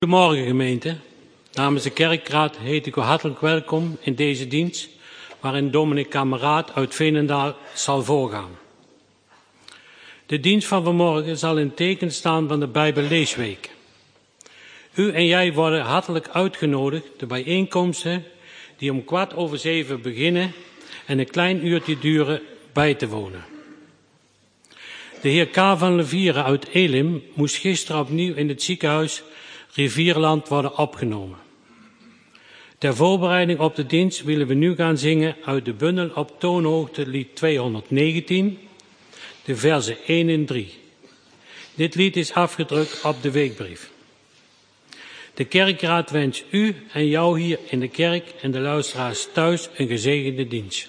Goedemorgen gemeente. Namens de kerkraad heet ik u hartelijk welkom in deze dienst, waarin dominee Kameraad uit Veenendaal zal voorgaan. De dienst van vanmorgen zal in teken staan van de Bijbelleesweek. U en jij worden hartelijk uitgenodigd de bijeenkomsten die om 6:15 beginnen en een klein uurtje duren bij te wonen. De heer K. van Levieren uit Elim moest gisteren opnieuw in het ziekenhuis Rivierland worden opgenomen. Ter voorbereiding op de dienst willen we nu gaan zingen uit de bundel op toonhoogte lied 219, de versen 1 en 3. Dit lied is afgedrukt op de weekbrief. De kerkraad wenst u en jou hier in de kerk en de luisteraars thuis een gezegende dienst.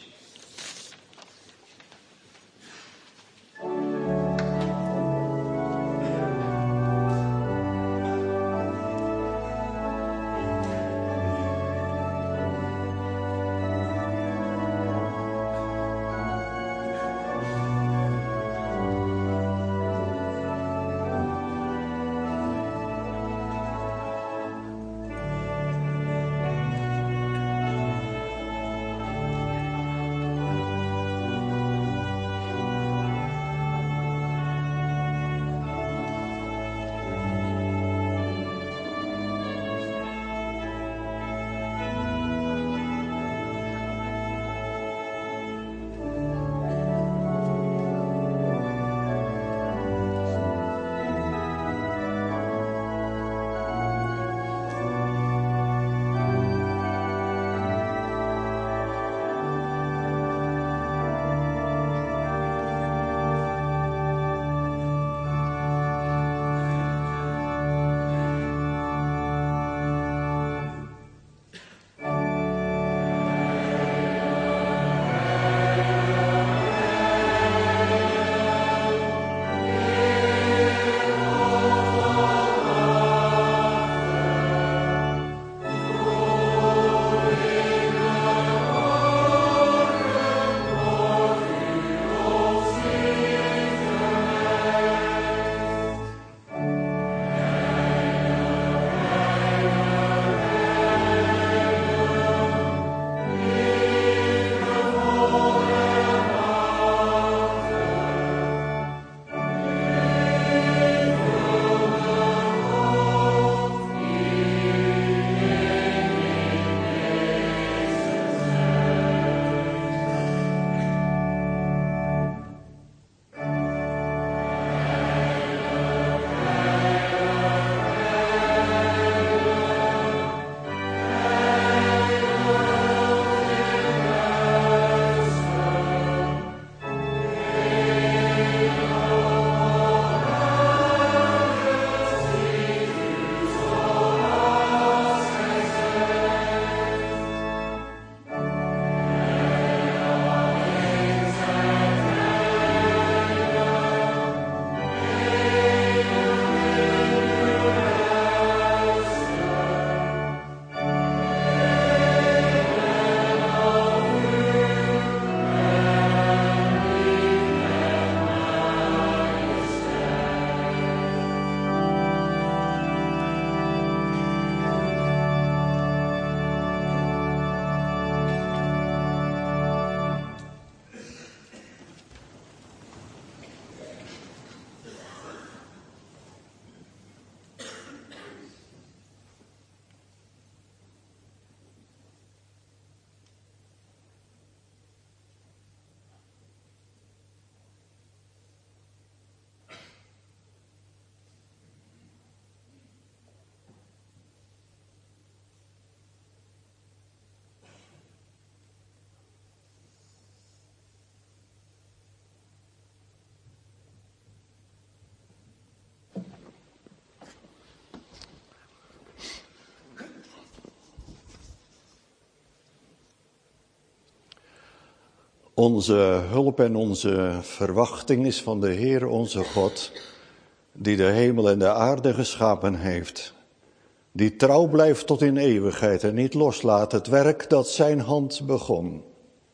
Onze hulp en onze verwachting is van de Heer onze God, die de hemel en de aarde geschapen heeft. Die trouw blijft tot in eeuwigheid en niet loslaat het werk dat zijn hand begon.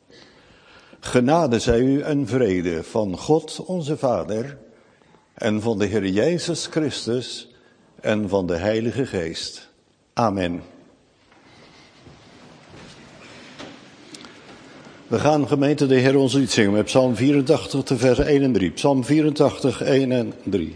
Genade zij u en vrede van God onze Vader en van de Heer Jezus Christus, en van de Heilige Geest. Amen. We gaan gemeente de Heer ons lied zingen met Psalm 84 te vers 1 en 3. Psalm 84, 1 en 3.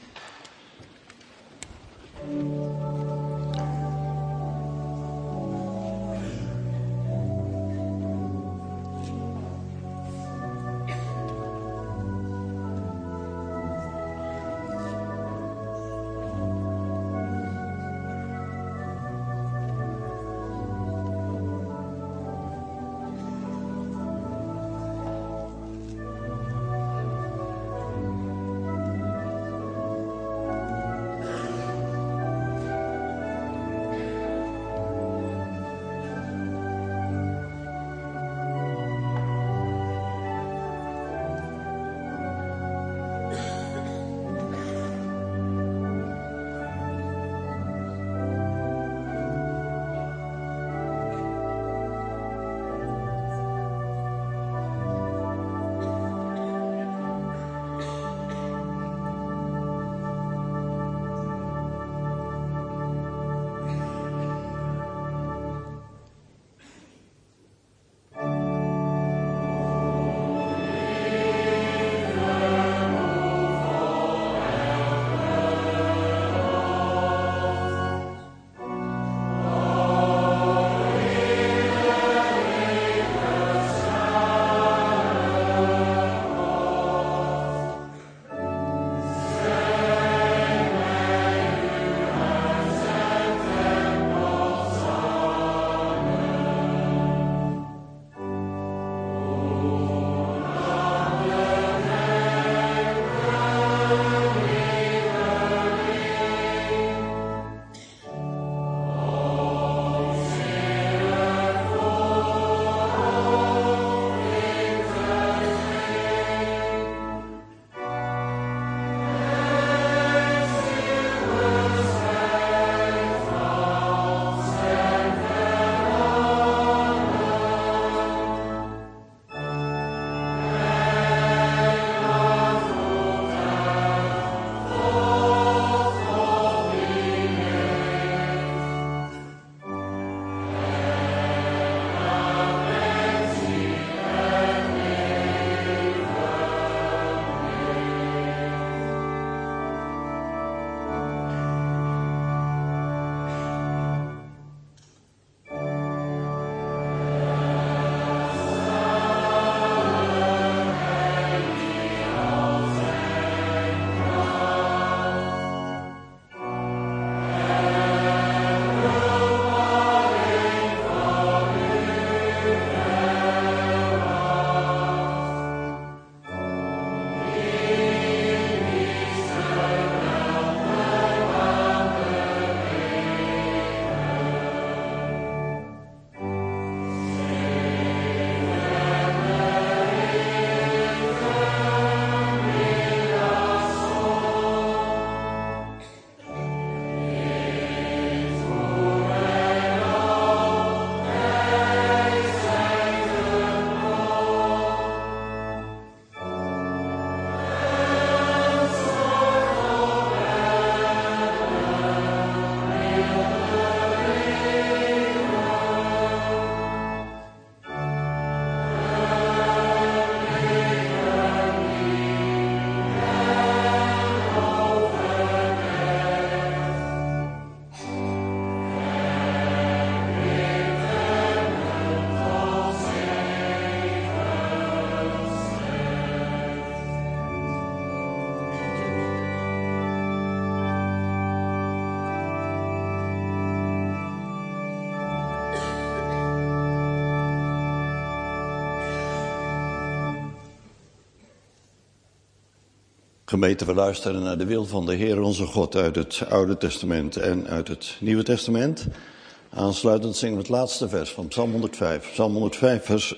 Gemeente, we luisteren naar de wil van de Heer onze God uit het Oude Testament en uit het Nieuwe Testament. Aansluitend zingen we het laatste vers van Psalm 105. Psalm 105 vers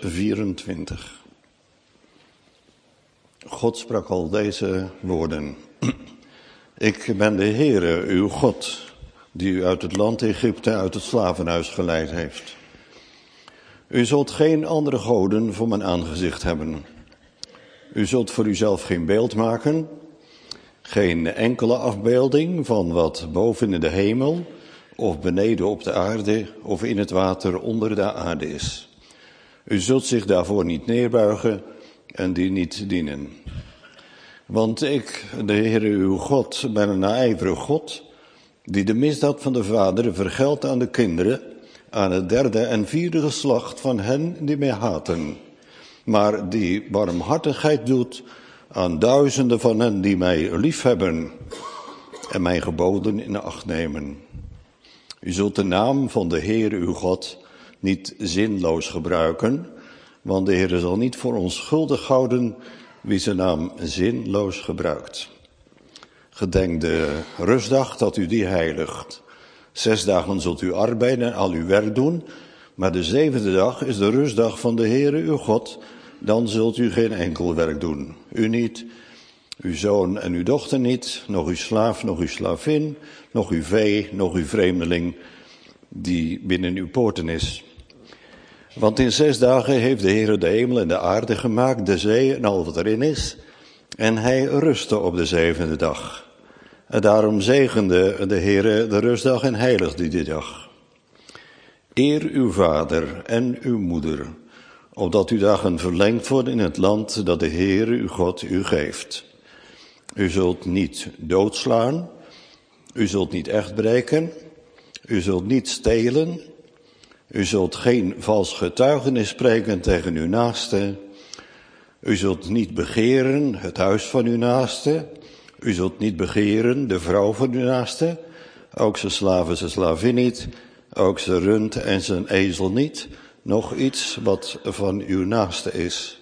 24. God sprak al deze woorden. Ik ben de Heere, uw God, die u uit het land Egypte, uit het slavenhuis geleid heeft. U zult geen andere goden voor mijn aangezicht hebben. U zult voor uzelf geen beeld maken, Geen enkele afbeelding van wat boven in de hemel of beneden op de aarde of in het water onder de aarde is. U zult zich daarvoor niet neerbuigen en die niet dienen. Want ik, de Heere uw God, ben een naijverig God, die de misdaad van de vaderen vergeldt aan de kinderen, aan het derde en vierde geslacht van hen die mij haten, maar die barmhartigheid doet aan duizenden van hen die mij liefhebben en mijn geboden in acht nemen. U zult de naam van de Heere uw God niet zinloos gebruiken, want de Heere zal niet voor onschuldig houden wie zijn naam zinloos gebruikt. Gedenk de rustdag dat u die heiligt. 6 dagen zult u arbeiden en al uw werk doen, maar de 7e dag is de rustdag van de Heere uw God. Dan zult u geen enkel werk doen. U niet, uw zoon en uw dochter niet, nog uw slaaf, nog uw slavin, nog uw vee, nog uw vreemdeling die binnen uw poorten is. Want in 6 dagen heeft de Heere de hemel en de aarde gemaakt, de zee en al wat erin is. En hij rustte op de 7e dag. En daarom zegende de Heere de rustdag en heiligde die dag. Eer uw vader en uw moeder, opdat uw dagen verlengd worden in het land dat de Heere uw God u geeft. U zult niet doodslaan, u zult niet echtbreken, u zult niet stelen, u zult geen vals getuigenis spreken tegen uw naaste, u zult niet begeren het huis van uw naaste, u zult niet begeren de vrouw van uw naaste, ook zijn slaaf en zijn slavin niet, ook zijn rund en zijn ezel niet, nog iets wat van uw naaste is.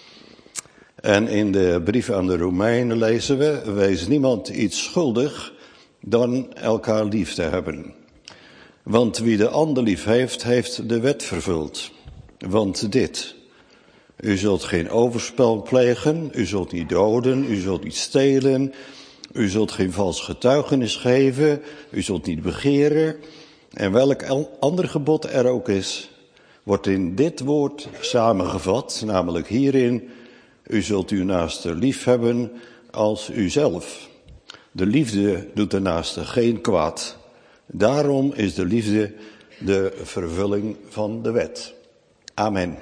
En in de brief aan de Romeinen lezen we, wees niemand iets schuldig dan elkaar lief te hebben. Want wie de ander lief heeft, heeft de wet vervuld. Want dit, u zult geen overspel plegen, u zult niet doden, u zult niet stelen, u zult geen vals getuigenis geven, u zult niet begeren. En welk ander gebod er ook is, wordt in dit woord samengevat, namelijk hierin, u zult uw naaste lief hebben als uzelf. De liefde doet de naaste geen kwaad. Daarom is de liefde de vervulling van de wet. Amen.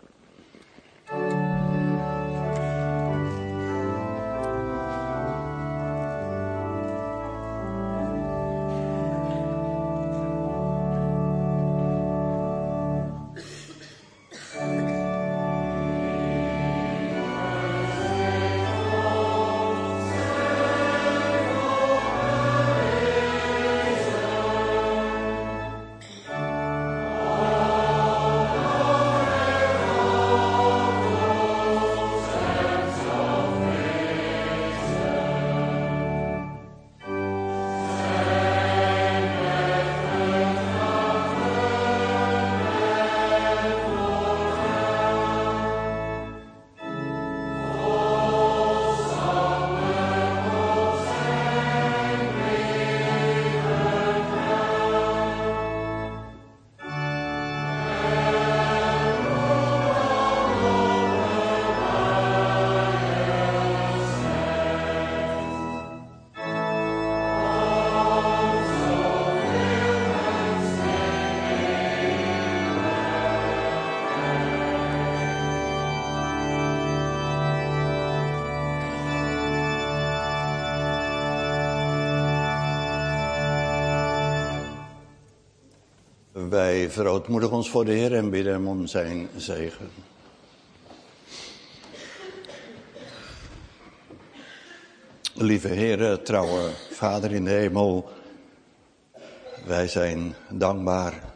Wij verootmoedigen ons voor de Heer en bidden hem om zijn zegen. Lieve Heer, trouwe Vader in de hemel, wij zijn dankbaar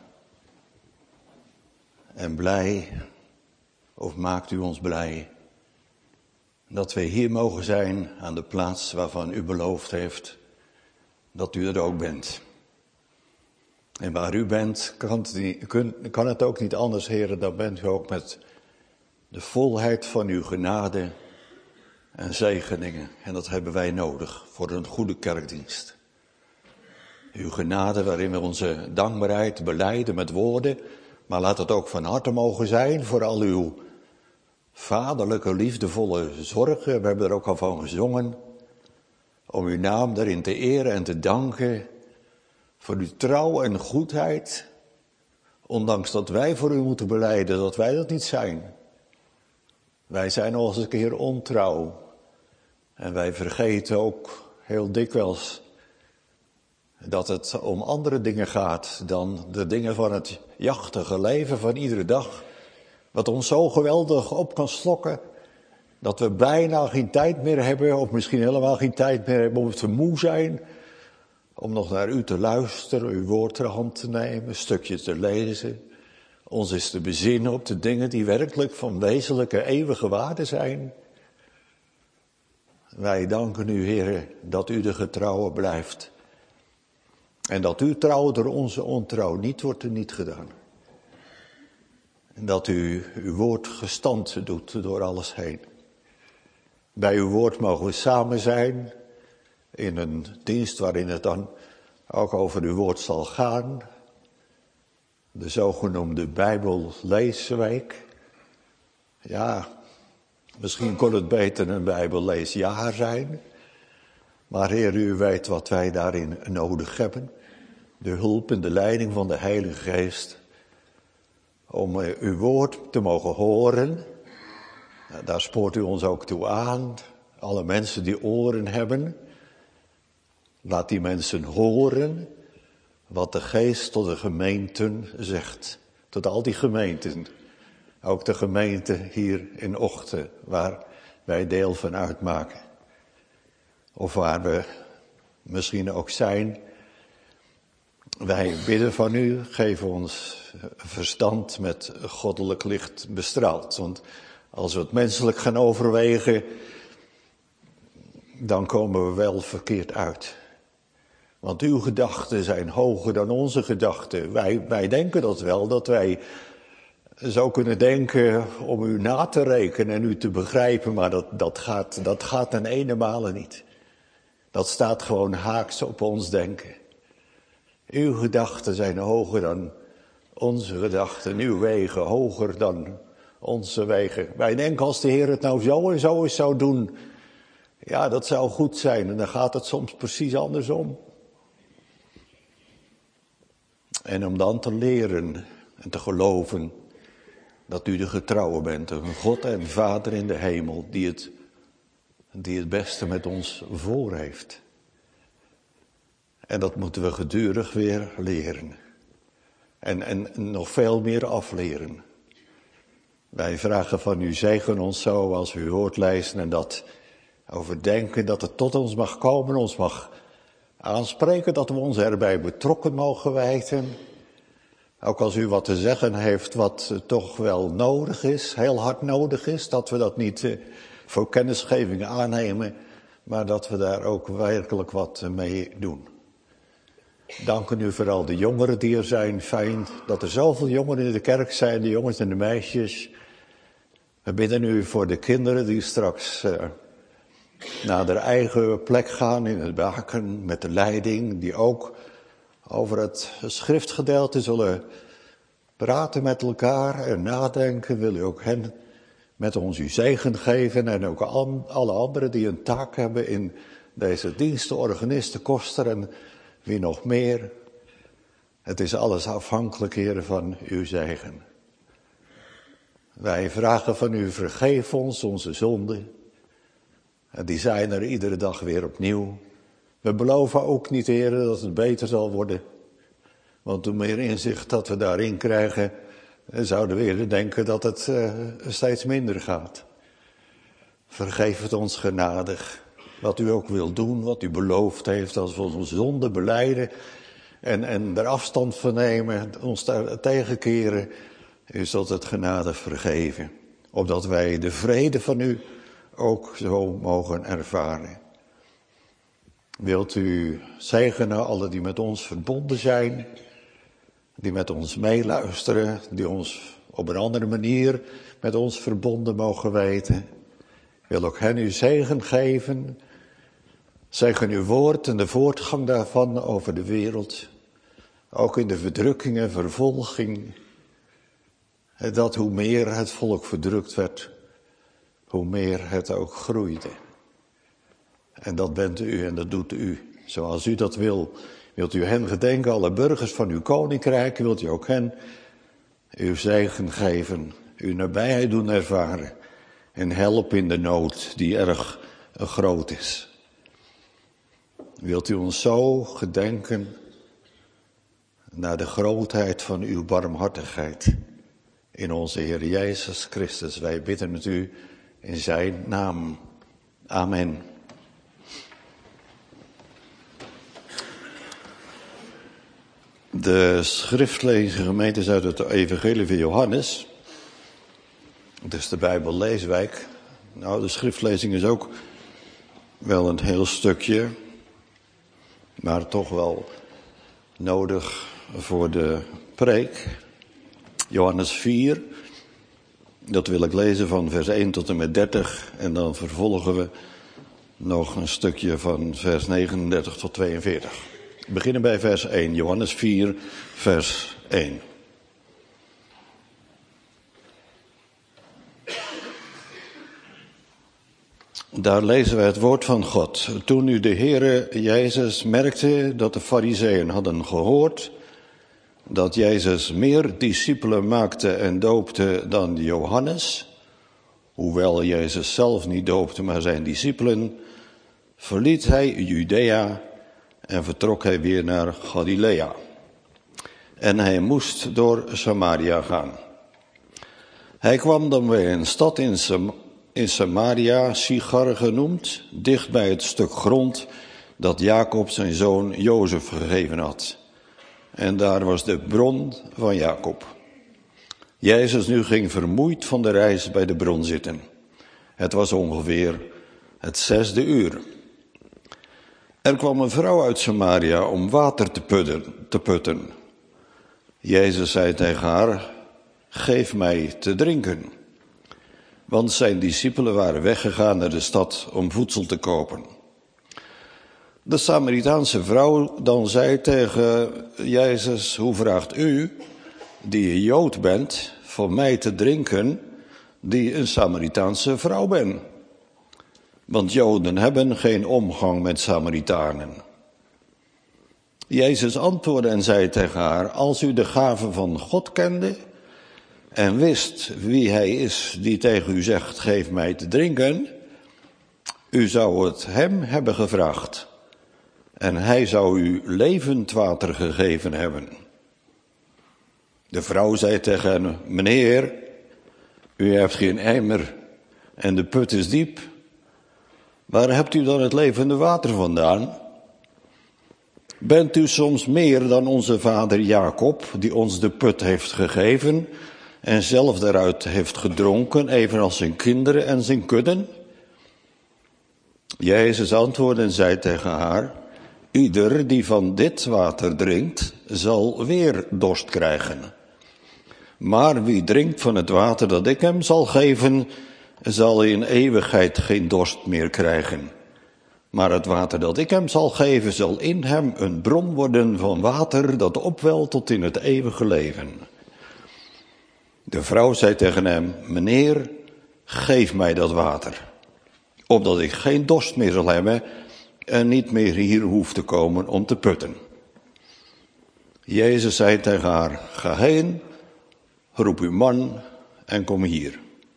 en blij, of maakt u ons blij, dat wij hier mogen zijn aan de plaats waarvan u beloofd heeft dat u er ook bent. En waar u bent, kan het ook niet anders, Heer, dan bent u ook met de volheid van uw genade en zegeningen. En dat hebben wij nodig voor een goede kerkdienst. Uw genade waarin we onze dankbaarheid belijden met woorden, maar laat het ook van harte mogen zijn voor al uw vaderlijke, liefdevolle zorgen. We hebben er ook al van gezongen. om uw naam daarin te eren en te danken voor uw trouw en goedheid, ondanks dat wij voor u moeten belijden dat wij dat niet zijn. Wij zijn nog eens een keer ontrouw en wij vergeten ook heel dikwijls dat het om andere dingen gaat dan de dingen van het jachtige leven van iedere dag, wat ons zo geweldig op kan slokken, dat we bijna geen tijd meer hebben, of misschien helemaal geen tijd meer hebben, omdat we moe zijn, om nog naar u te luisteren, uw woord ter hand te nemen, een stukje te lezen, ons eens te bezinnen op de dingen die werkelijk van wezenlijke eeuwige waarde zijn. Wij danken u, Heere, dat u de getrouwe blijft. En dat uw trouw door onze ontrouw niet wordt teniet gedaan. En dat u uw woord gestand doet door alles heen. Bij uw woord mogen we samen zijn in een dienst waarin het dan ook over uw woord zal gaan. De zogenoemde Bijbelleesweek. Ja, misschien kon het beter een Bijbelleesjaar zijn. Maar Heer, u weet wat wij daarin nodig hebben. De hulp en de leiding van de Heilige Geest. Om uw woord te mogen horen. Daar spoort u ons ook toe aan. Alle mensen die oren hebben. Laat die mensen horen wat de Geest tot de gemeenten zegt. Tot al die gemeenten. Ook de gemeente hier in Ochten, waar wij deel van uitmaken. Of waar we misschien ook zijn. Wij bidden van u, geef ons verstand met goddelijk licht bestraald. Want als we het menselijk gaan overwegen, dan komen we wel verkeerd uit. Want uw gedachten zijn hoger dan onze gedachten. Wij denken dat wel, dat wij zo kunnen denken om u na te rekenen en u te begrijpen, maar dat gaat ten ene male niet. Dat staat gewoon haaks op ons denken. Uw gedachten zijn hoger dan onze gedachten, uw wegen hoger dan onze wegen. Wij denken als de Heer het nou zo en zo eens zou doen, ja, dat zou goed zijn. En dan gaat het soms precies andersom. En om dan te leren en te geloven dat u de getrouwe bent, een God en Vader in de hemel, die het beste met ons voor heeft. En dat moeten we gedurig weer leren. En nog veel meer afleren. Wij vragen van u, zegen ons zo als u hoort lezen en dat overdenken, dat het tot ons mag komen, ons mag aanspreken, dat we ons erbij betrokken mogen wijten. Ook als u wat te zeggen heeft wat toch wel nodig is, heel hard nodig is, dat we dat niet voor kennisgeving aannemen, maar dat we daar ook werkelijk wat mee doen. Dank u voor al de jongeren die er zijn. Fijn dat er zoveel jongeren in de kerk zijn, de jongens en de meisjes. We bidden u voor de kinderen die straks naar hun eigen plek gaan in het baken met de leiding, die ook over het schriftgedeelte zullen praten met elkaar en nadenken. Wil u ook hen met ons uw zegen geven en ook alle anderen die een taak hebben in deze diensten, organisten, koster en wie nog meer. Het is alles afhankelijk, Heer, van uw zegen. Wij vragen van u, vergeef ons onze zonden. En die zijn er iedere dag weer opnieuw. We beloven ook niet, Heer, dat het beter zal worden. Want hoe meer inzicht dat we daarin krijgen, zouden we eerder denken dat het steeds minder gaat. Vergeef het ons genadig. Wat u ook wil doen, wat u beloofd heeft, als we onze zonde belijden en er afstand van nemen, ons daar tegenkeren, u zult het genadig vergeven. Opdat wij de vrede van u ook zo mogen ervaren. Wilt u zegenen alle die met ons verbonden zijn, die met ons meeluisteren, die ons op een andere manier met ons verbonden mogen weten. Wil ook hen uw zegen geven. Zegen uw woord en de voortgang daarvan over de wereld. Ook in de verdrukking en vervolging. Dat hoe meer het volk verdrukt werd, hoe meer het ook groeide. En dat bent u en dat doet u. Zoals u dat wil. Wilt u hen gedenken, alle burgers van uw koninkrijk, wilt u ook hen uw zegen geven, uw nabijheid doen ervaren en help in de nood die erg groot is. Wilt u ons zo gedenken naar de grootheid van uw barmhartigheid in onze Heer Jezus Christus. Wij bidden het u in zijn naam. Amen. De schriftlezing gemeente is uit het Evangelie van Johannes. Dus de Bijbelleeswijk. Nou, de schriftlezing is ook wel een heel stukje, maar toch wel nodig voor de preek. Johannes 4, dat wil ik lezen van vers 1 tot en met 30. En dan vervolgen we nog een stukje van vers 39 tot 42. We beginnen bij vers 1, Johannes 4, vers 1. Daar lezen wij het woord van God. Toen nu de Heere Jezus merkte dat de Farizeeën hadden gehoord dat Jezus meer discipelen maakte en doopte dan Johannes, hoewel Jezus zelf niet doopte, maar zijn discipelen, verliet hij Judea en vertrok hij weer naar Galilea. En hij moest door Samaria gaan. Hij kwam dan bij een stad in Samaria, Sichar genoemd, dicht bij het stuk grond dat Jacob zijn zoon Jozef gegeven had. En daar was de bron van Jacob. Jezus nu ging vermoeid van de reis bij de bron zitten. Het was ongeveer het 6e uur. Er kwam een vrouw uit Samaria om water te putten. Jezus zei tegen haar, geef mij te drinken. Want zijn discipelen waren weggegaan naar de stad om voedsel te kopen. De Samaritaanse vrouw dan zei tegen Jezus, hoe vraagt u, die een Jood bent, voor mij te drinken, die een Samaritaanse vrouw ben? Want Joden hebben geen omgang met Samaritanen. Jezus antwoordde en zei tegen haar, als u de gave van God kende en wist wie hij is die tegen u zegt, geef mij te drinken, u zou het hem hebben gevraagd en hij zou u levend water gegeven hebben. De vrouw zei tegen hem, meneer, u hebt geen emmer en de put is diep. Waar hebt u dan het levende water vandaan? Bent u soms meer dan onze vader Jacob, die ons de put heeft gegeven en zelf daaruit heeft gedronken, evenals zijn kinderen en zijn kudden? Jezus antwoordde en zei tegen haar, ieder die van dit water drinkt, zal weer dorst krijgen. Maar wie drinkt van het water dat ik hem zal geven, zal in eeuwigheid geen dorst meer krijgen. Maar het water dat ik hem zal geven, zal in hem een bron worden van water dat opwelt tot in het eeuwige leven. De vrouw zei tegen hem, meneer, geef mij dat water, opdat ik geen dorst meer zal hebben en niet meer hier hoef te komen om te putten. Jezus zei tegen haar, ga heen, roep uw man en kom hier.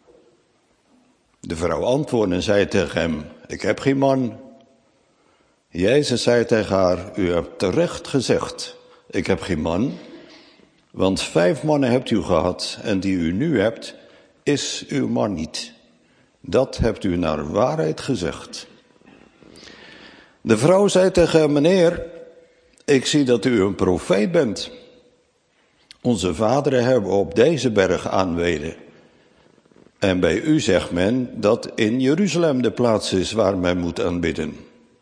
De vrouw antwoordde en zei tegen hem, ik heb geen man. Jezus zei tegen haar, u hebt terecht gezegd, ik heb geen man, want 5 mannen hebt u gehad en die u nu hebt, is uw man niet. Dat hebt u naar waarheid gezegd. De vrouw zei tegen hem, meneer, ik zie dat u een profeet bent. Onze vaderen hebben op deze berg aanbeden. En bij u zegt men dat in Jeruzalem de plaats is waar men moet aanbidden.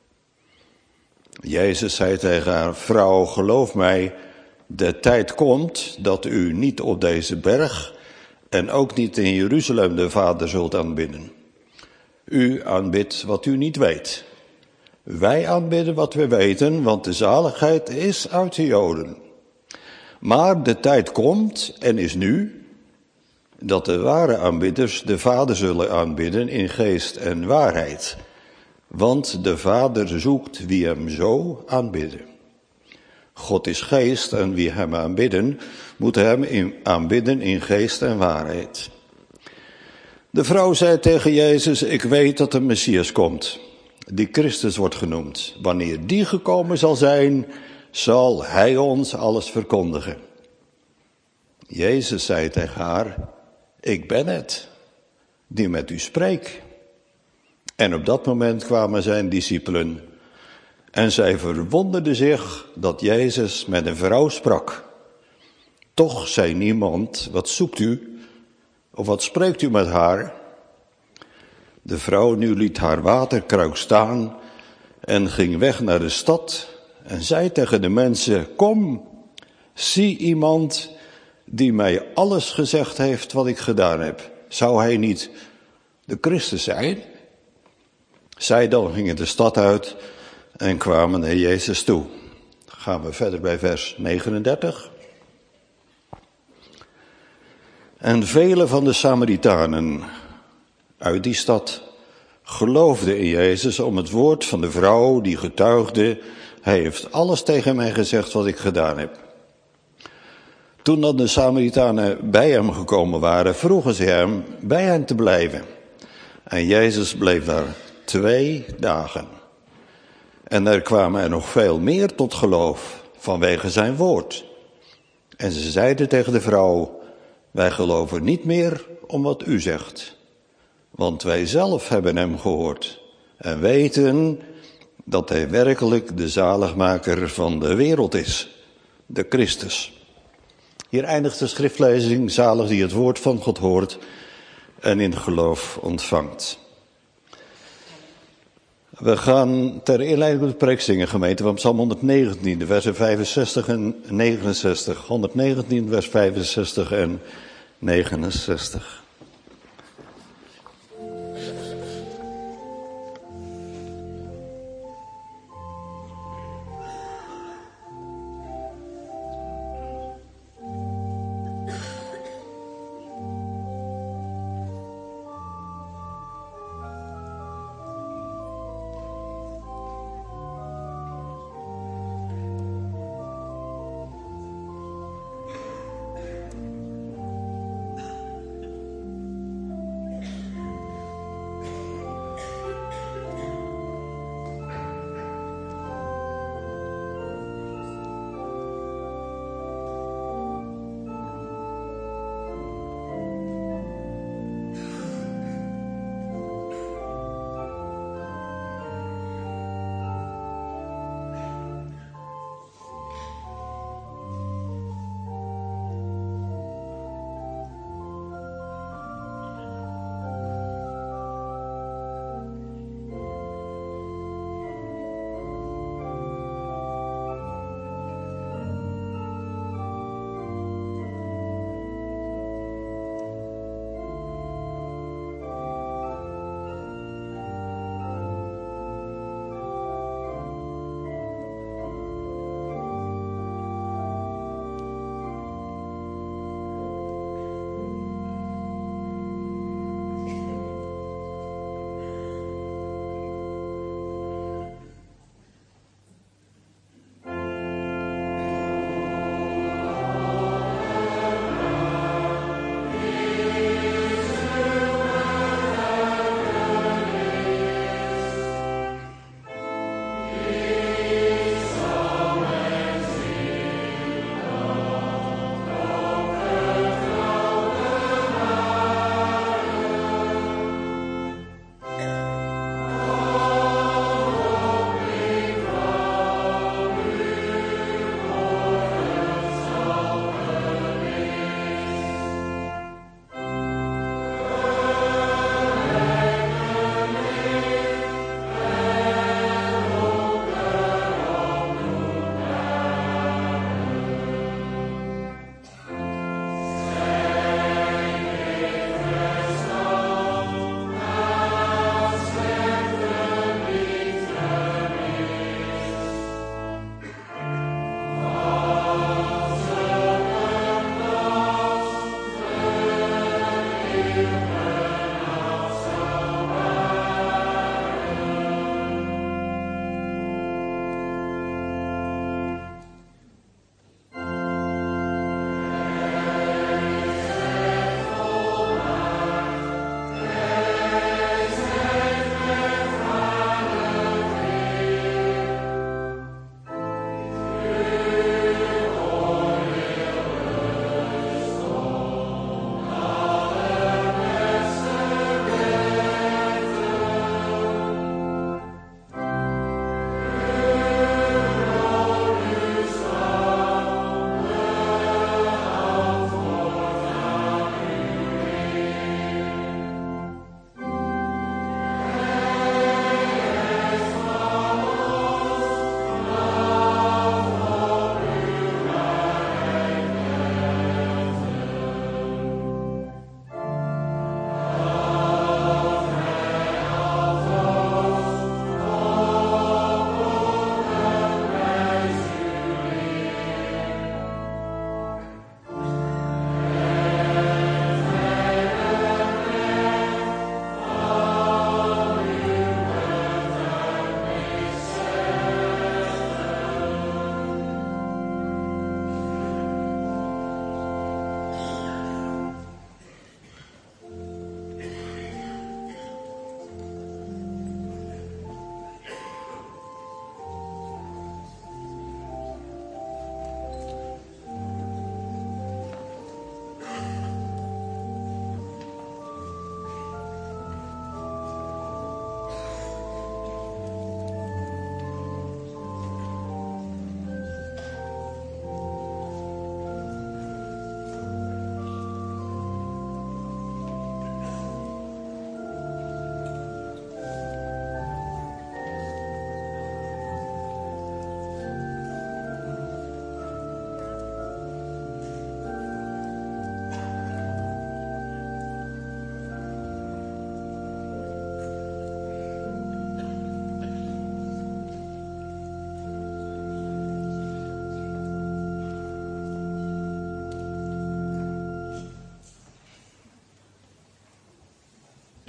Jezus zei tegen haar, vrouw, geloof mij, de tijd komt dat u niet op deze berg en ook niet in Jeruzalem de Vader zult aanbidden. U aanbidt wat u niet weet. Wij aanbidden wat we weten, want de zaligheid is uit de Joden. Maar de tijd komt en is nu dat de ware aanbidders de Vader zullen aanbidden in geest en waarheid. Want de Vader zoekt wie hem zo aanbidden. God is geest en wie hem aanbidden, moet hem aanbidden in geest en waarheid. De vrouw zei tegen Jezus, ik weet dat de Messias komt, die Christus wordt genoemd. Wanneer die gekomen zal zijn, zal hij ons alles verkondigen. Jezus zei tegen haar, ik ben het, die met u spreekt. En op dat moment kwamen zijn discipelen en zij verwonderden zich dat Jezus met een vrouw sprak. Toch zei niemand, wat zoekt u? Of wat spreekt u met haar? De vrouw nu liet haar waterkruik staan en ging weg naar de stad en zei tegen de mensen, kom, zie iemand die mij alles gezegd heeft wat ik gedaan heb. Zou hij niet de Christus zijn? Zij dan gingen de stad uit en kwamen naar Jezus toe. Gaan we verder bij vers 39. En vele van de Samaritanen uit die stad geloofden in Jezus om het woord van de vrouw die getuigde, hij heeft alles tegen mij gezegd wat ik gedaan heb. Toen dan de Samaritanen bij hem gekomen waren, vroegen ze hem bij hen te blijven. En Jezus bleef daar 2 dagen. En er kwamen er nog veel meer tot geloof vanwege zijn woord. En ze zeiden tegen de vrouw, wij geloven niet meer om wat u zegt. Want wij zelf hebben hem gehoord en weten dat hij werkelijk de zaligmaker van de wereld is, de Christus. Hier eindigt de schriftlezing, zalig die het woord van God hoort en in geloof ontvangt. We gaan ter inleiding de preek zingen, gemeente, van Psalm 119, de versen 65 en 69. 119, vers 65 en 69.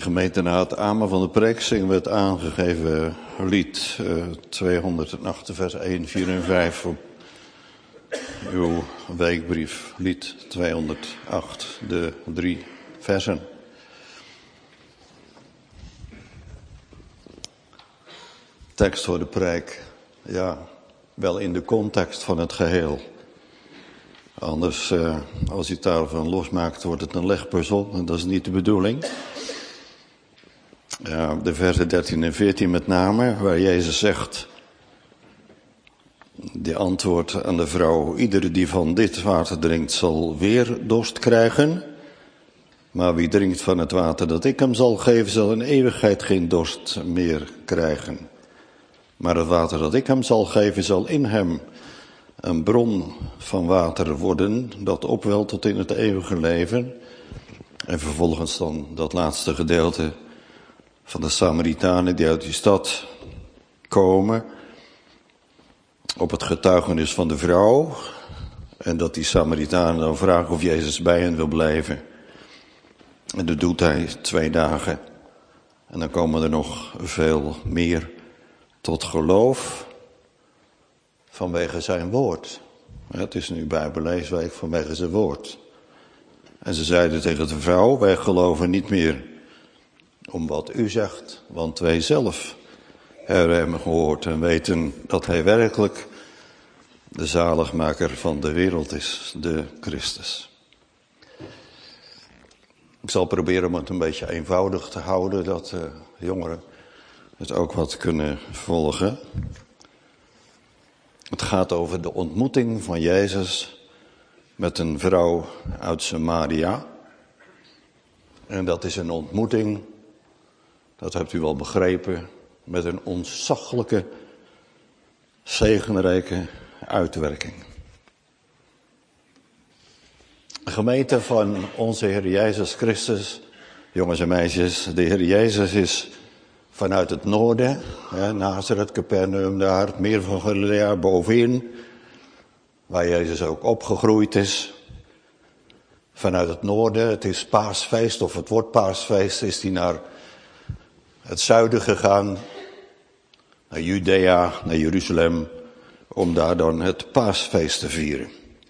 Gemeente, na het amen van de preek zingen we het aangegeven lied 208, vers 1, 4 en 5 op uw weekbrief. Lied 208, de 3 versen. Tekst voor de preek, ja, wel in de context van het geheel. Anders, als je het daarvan losmaakt, wordt het een legpuzzel en dat is niet de bedoeling. Ja, de versen 13 en 14 met name, waar Jezus zegt, die antwoordt aan de vrouw, iedere die van dit water drinkt zal weer dorst krijgen, maar wie drinkt van het water dat ik hem zal geven, zal in eeuwigheid geen dorst meer krijgen. Maar het water dat ik hem zal geven, zal in hem een bron van water worden, dat opwelt tot in het eeuwige leven. En vervolgens dan dat laatste gedeelte van de Samaritanen die uit die stad komen, op het getuigenis van de vrouw. En dat die Samaritanen dan vragen of Jezus bij hen wil blijven. En dat doet hij 2 dagen. En dan komen er nog veel meer tot geloof vanwege zijn woord. Het is nu Bijbelleesweek vanwege zijn woord. En ze zeiden tegen de vrouw, wij geloven niet meer om wat u zegt, want wij zelf hebben hem gehoord en weten dat hij werkelijk de zaligmaker van de wereld is, de Christus. Ik zal proberen om het een beetje eenvoudig te houden, dat jongeren het ook wat kunnen volgen. Het gaat over de ontmoeting van Jezus met een vrouw uit Samaria. En dat is een ontmoeting, dat hebt u wel begrepen, met een ontzaglijke, zegenrijke uitwerking. De gemeente van onze Heer Jezus Christus, jongens en meisjes, de Heer Jezus is vanuit het noorden, Nazareth, Capernaum, daar, het meer van Galilea, bovenin, waar Jezus ook opgegroeid is. Vanuit het noorden, het is Paasfeest, of het wordt Paasfeest, is hij naar het zuiden gegaan, naar Judea, naar Jeruzalem, om daar dan het Paasfeest te vieren.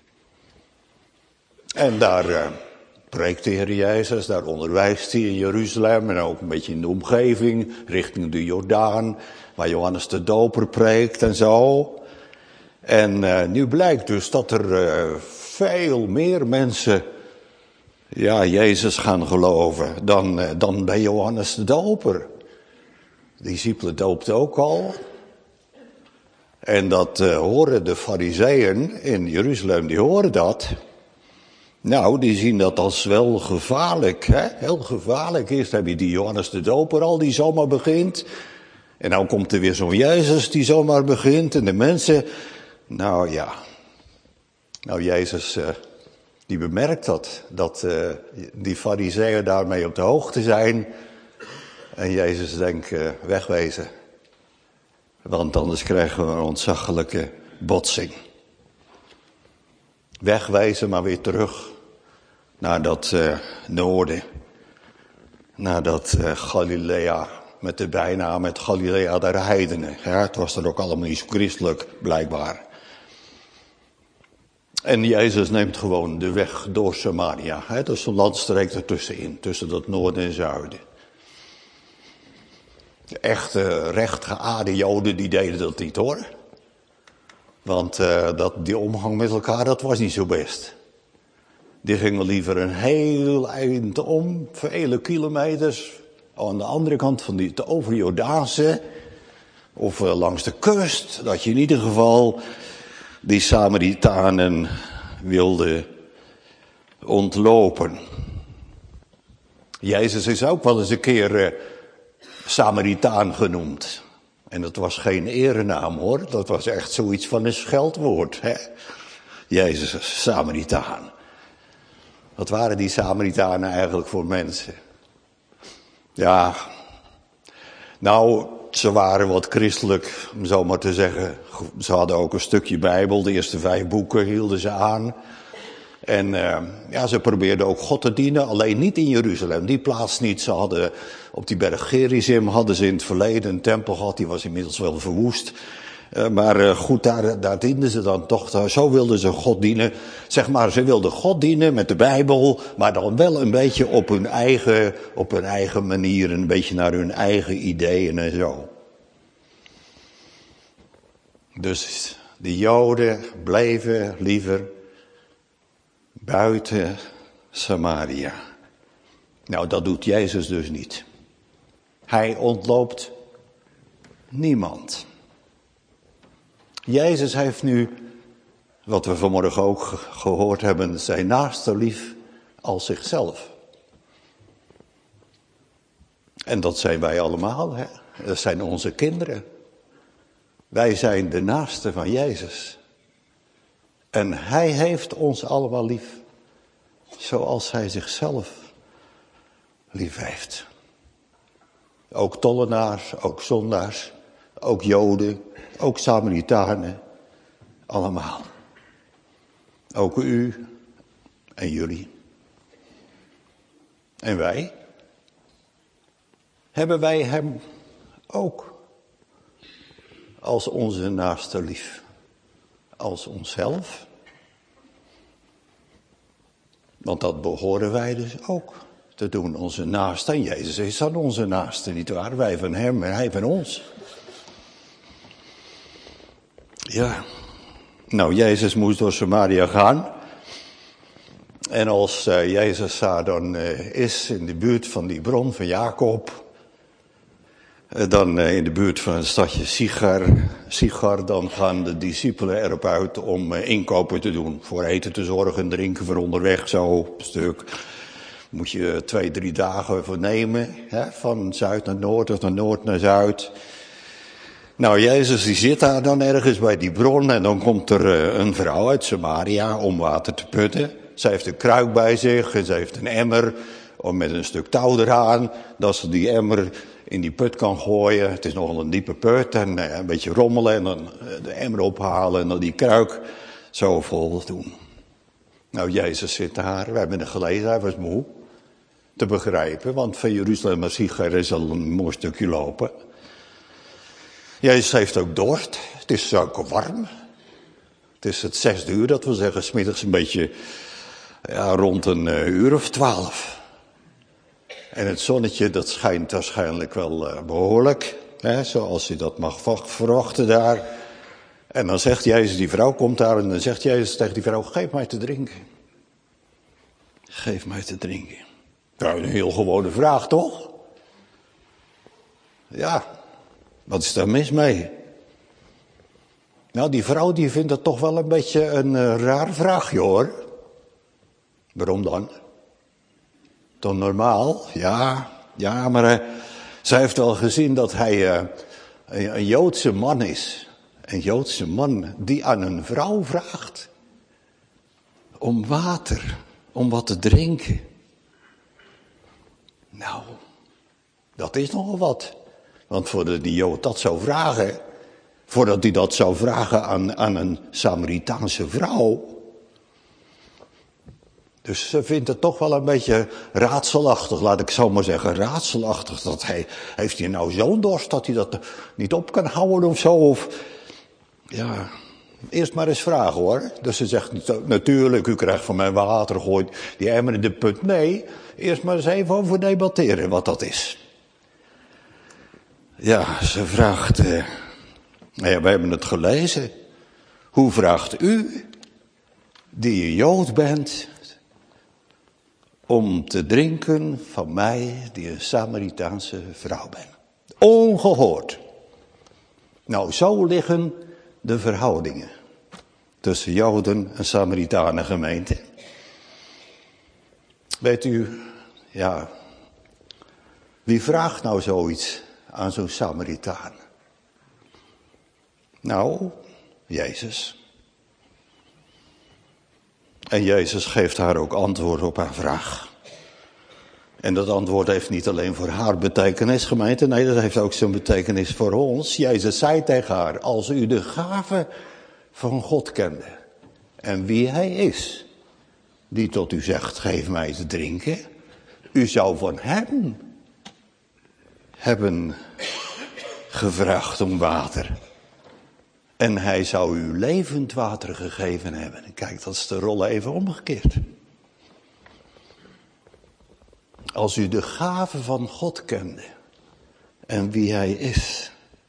En daar preekt de Heer Jezus, daar onderwijst hij in Jeruzalem en ook een beetje in de omgeving, richting de Jordaan, waar Johannes de Doper preekt en zo. En nu blijkt dus dat er veel meer mensen, ja, Jezus gaan geloven dan bij Johannes de Doper. De discipelen doopten ook al. En dat horen de Farizeeën in Jeruzalem, die horen dat. Nou, die zien dat als wel gevaarlijk, hè? Heel gevaarlijk. Eerst heb je die Johannes de Doper al, die zomaar begint. En nou komt er weer zo'n Jezus die zomaar begint. En de mensen, nou ja. Nou, Jezus, die bemerkt dat die Farizeeën daarmee op de hoogte zijn. En Jezus denkt, wegwezen. Want anders krijgen we een ontzaglijke botsing. Wegwijzen, maar weer terug naar dat noorden. Naar dat Galilea, met de bijnaam het Galilea der heidenen. Ja, het was er ook allemaal niet zo christelijk, blijkbaar. En Jezus neemt gewoon de weg door Samaria. Hè? Dat is een landstreek ertussenin, tussen dat noorden en zuiden. De echte rechtgeaarde Joden, die deden dat niet, hoor. Want die omgang met elkaar, dat was niet zo best. Die gingen liever een heel eind om, vele kilometers, aan de andere kant van de overjordaanse, of langs de kust, dat je in ieder geval die Samaritanen wilde ontlopen. Jezus is ook wel eens een keer Samaritaan genoemd. En dat was geen erenaam, hoor. Dat was echt zoiets van een scheldwoord, hè. Jezus, Samaritaan. Wat waren die Samaritanen eigenlijk voor mensen? Ja, nou, ze waren wat christelijk, om zo maar te zeggen. Ze hadden ook een stukje Bijbel, de eerste 5 boeken hielden ze aan. En ze probeerden ook God te dienen, alleen niet in Jeruzalem, die plaats niet. Ze hadden op die berg Gerizim hadden ze in het verleden een tempel gehad, die was inmiddels wel verwoest. Maar goed, daar dienden ze dan toch, zo wilden ze God dienen. Zeg maar, ze wilden God dienen met de Bijbel, maar dan wel een beetje op hun eigen manier, een beetje naar hun eigen ideeën en zo. Dus de Joden bleven liever buiten Samaria. Nou, dat doet Jezus dus niet. Hij ontloopt niemand. Jezus heeft nu, wat we vanmorgen ook gehoord hebben, zijn naaste lief als zichzelf. En dat zijn wij allemaal, hè? Dat zijn onze kinderen. Wij zijn de naaste van Jezus. En hij heeft ons allemaal lief, zoals hij zichzelf lief heeft. Ook tollenaars, ook zondaars, ook Joden, ook Samaritanen, allemaal. Ook u en jullie. En wij? Hebben wij hem ook als onze naaste lief? Als onszelf? Want dat behoren wij dus ook te doen, onze naaste. En Jezus is dan onze naaste, nietwaar? Wij van hem en hij van ons. Ja, nou, Jezus moest door Samaria gaan. En als Jezus daar dan is in de buurt van die bron van Jacob, dan in de buurt van het stadje Sichar, dan gaan de discipelen erop uit om inkopen te doen. Voor eten te zorgen, drinken voor onderweg, zo op een stuk. Moet je 2-3 dagen voor nemen, hè, van zuid naar noord of van noord naar zuid. Nou, Jezus die zit daar dan ergens bij die bron en dan komt er een vrouw uit Samaria om water te putten. Zij heeft een kruik bij zich en ze heeft een emmer met een stuk touw eraan, dat ze die emmer in die put kan gooien. Het is nogal een diepe put en een beetje rommelen en dan de emmer ophalen en dan die kruik zo vol doen. Nou, Jezus zit daar, we hebben het gelezen, hij was moe te begrijpen, want van Jeruzalem naar Sichar is al een mooi stukje lopen. Jezus heeft ook dorst, het is ook warm. Het is het 6e uur, dat wil zeggen, 's middags een beetje rond een uur of 12. En het zonnetje, dat schijnt waarschijnlijk wel behoorlijk, hè, zoals je dat mag verwachten daar. En dan zegt Jezus, die vrouw komt daar en dan zegt Jezus tegen die vrouw, geef mij te drinken. Geef mij te drinken. Nou, een heel gewone vraag, toch? Ja, wat is daar mis mee? Nou, die vrouw die vindt dat toch wel een beetje een raar vraagje, hoor. Waarom dan? Toch normaal? Ja, maar zij heeft wel gezien dat hij een Joodse man is. Een Joodse man die aan een vrouw vraagt om water, om wat te drinken. Nou, dat is nogal wat. Want voordat die Jood dat zou vragen, voordat hij dat zou vragen aan een Samaritaanse vrouw. Dus ze vindt het toch wel een beetje raadselachtig, laat ik zo maar zeggen. Raadselachtig, heeft hij nou zo'n dorst dat hij dat niet op kan houden of zo? Of, ja, eerst maar eens vragen, hoor. Dus ze zegt natuurlijk, u krijgt van mij water, gooit die emmer in de put. Nee, eerst maar eens even over debatteren wat dat is. Ja, ze vraagt, we hebben het gelezen. Hoe vraagt u, die een Jood bent, om te drinken van mij, die een Samaritaanse vrouw ben? Ongehoord. Nou, zo liggen de verhoudingen tussen Joden en Samaritanen gemeente. Weet u, ja, wie vraagt nou zoiets aan zo'n Samaritaan? Nou, Jezus. En Jezus geeft haar ook antwoord op haar vraag. En dat antwoord heeft niet alleen voor haar betekenis, gemeente. Nee, dat heeft ook zijn betekenis voor ons. Jezus zei tegen haar, als u de gave van God kende en wie hij is, die tot u zegt, geef mij te drinken. U zou van hem hebben gevraagd om water. En hij zou u levend water gegeven hebben. Kijk, dat is de rol even omgekeerd. Als u de gave van God kende en wie hij is.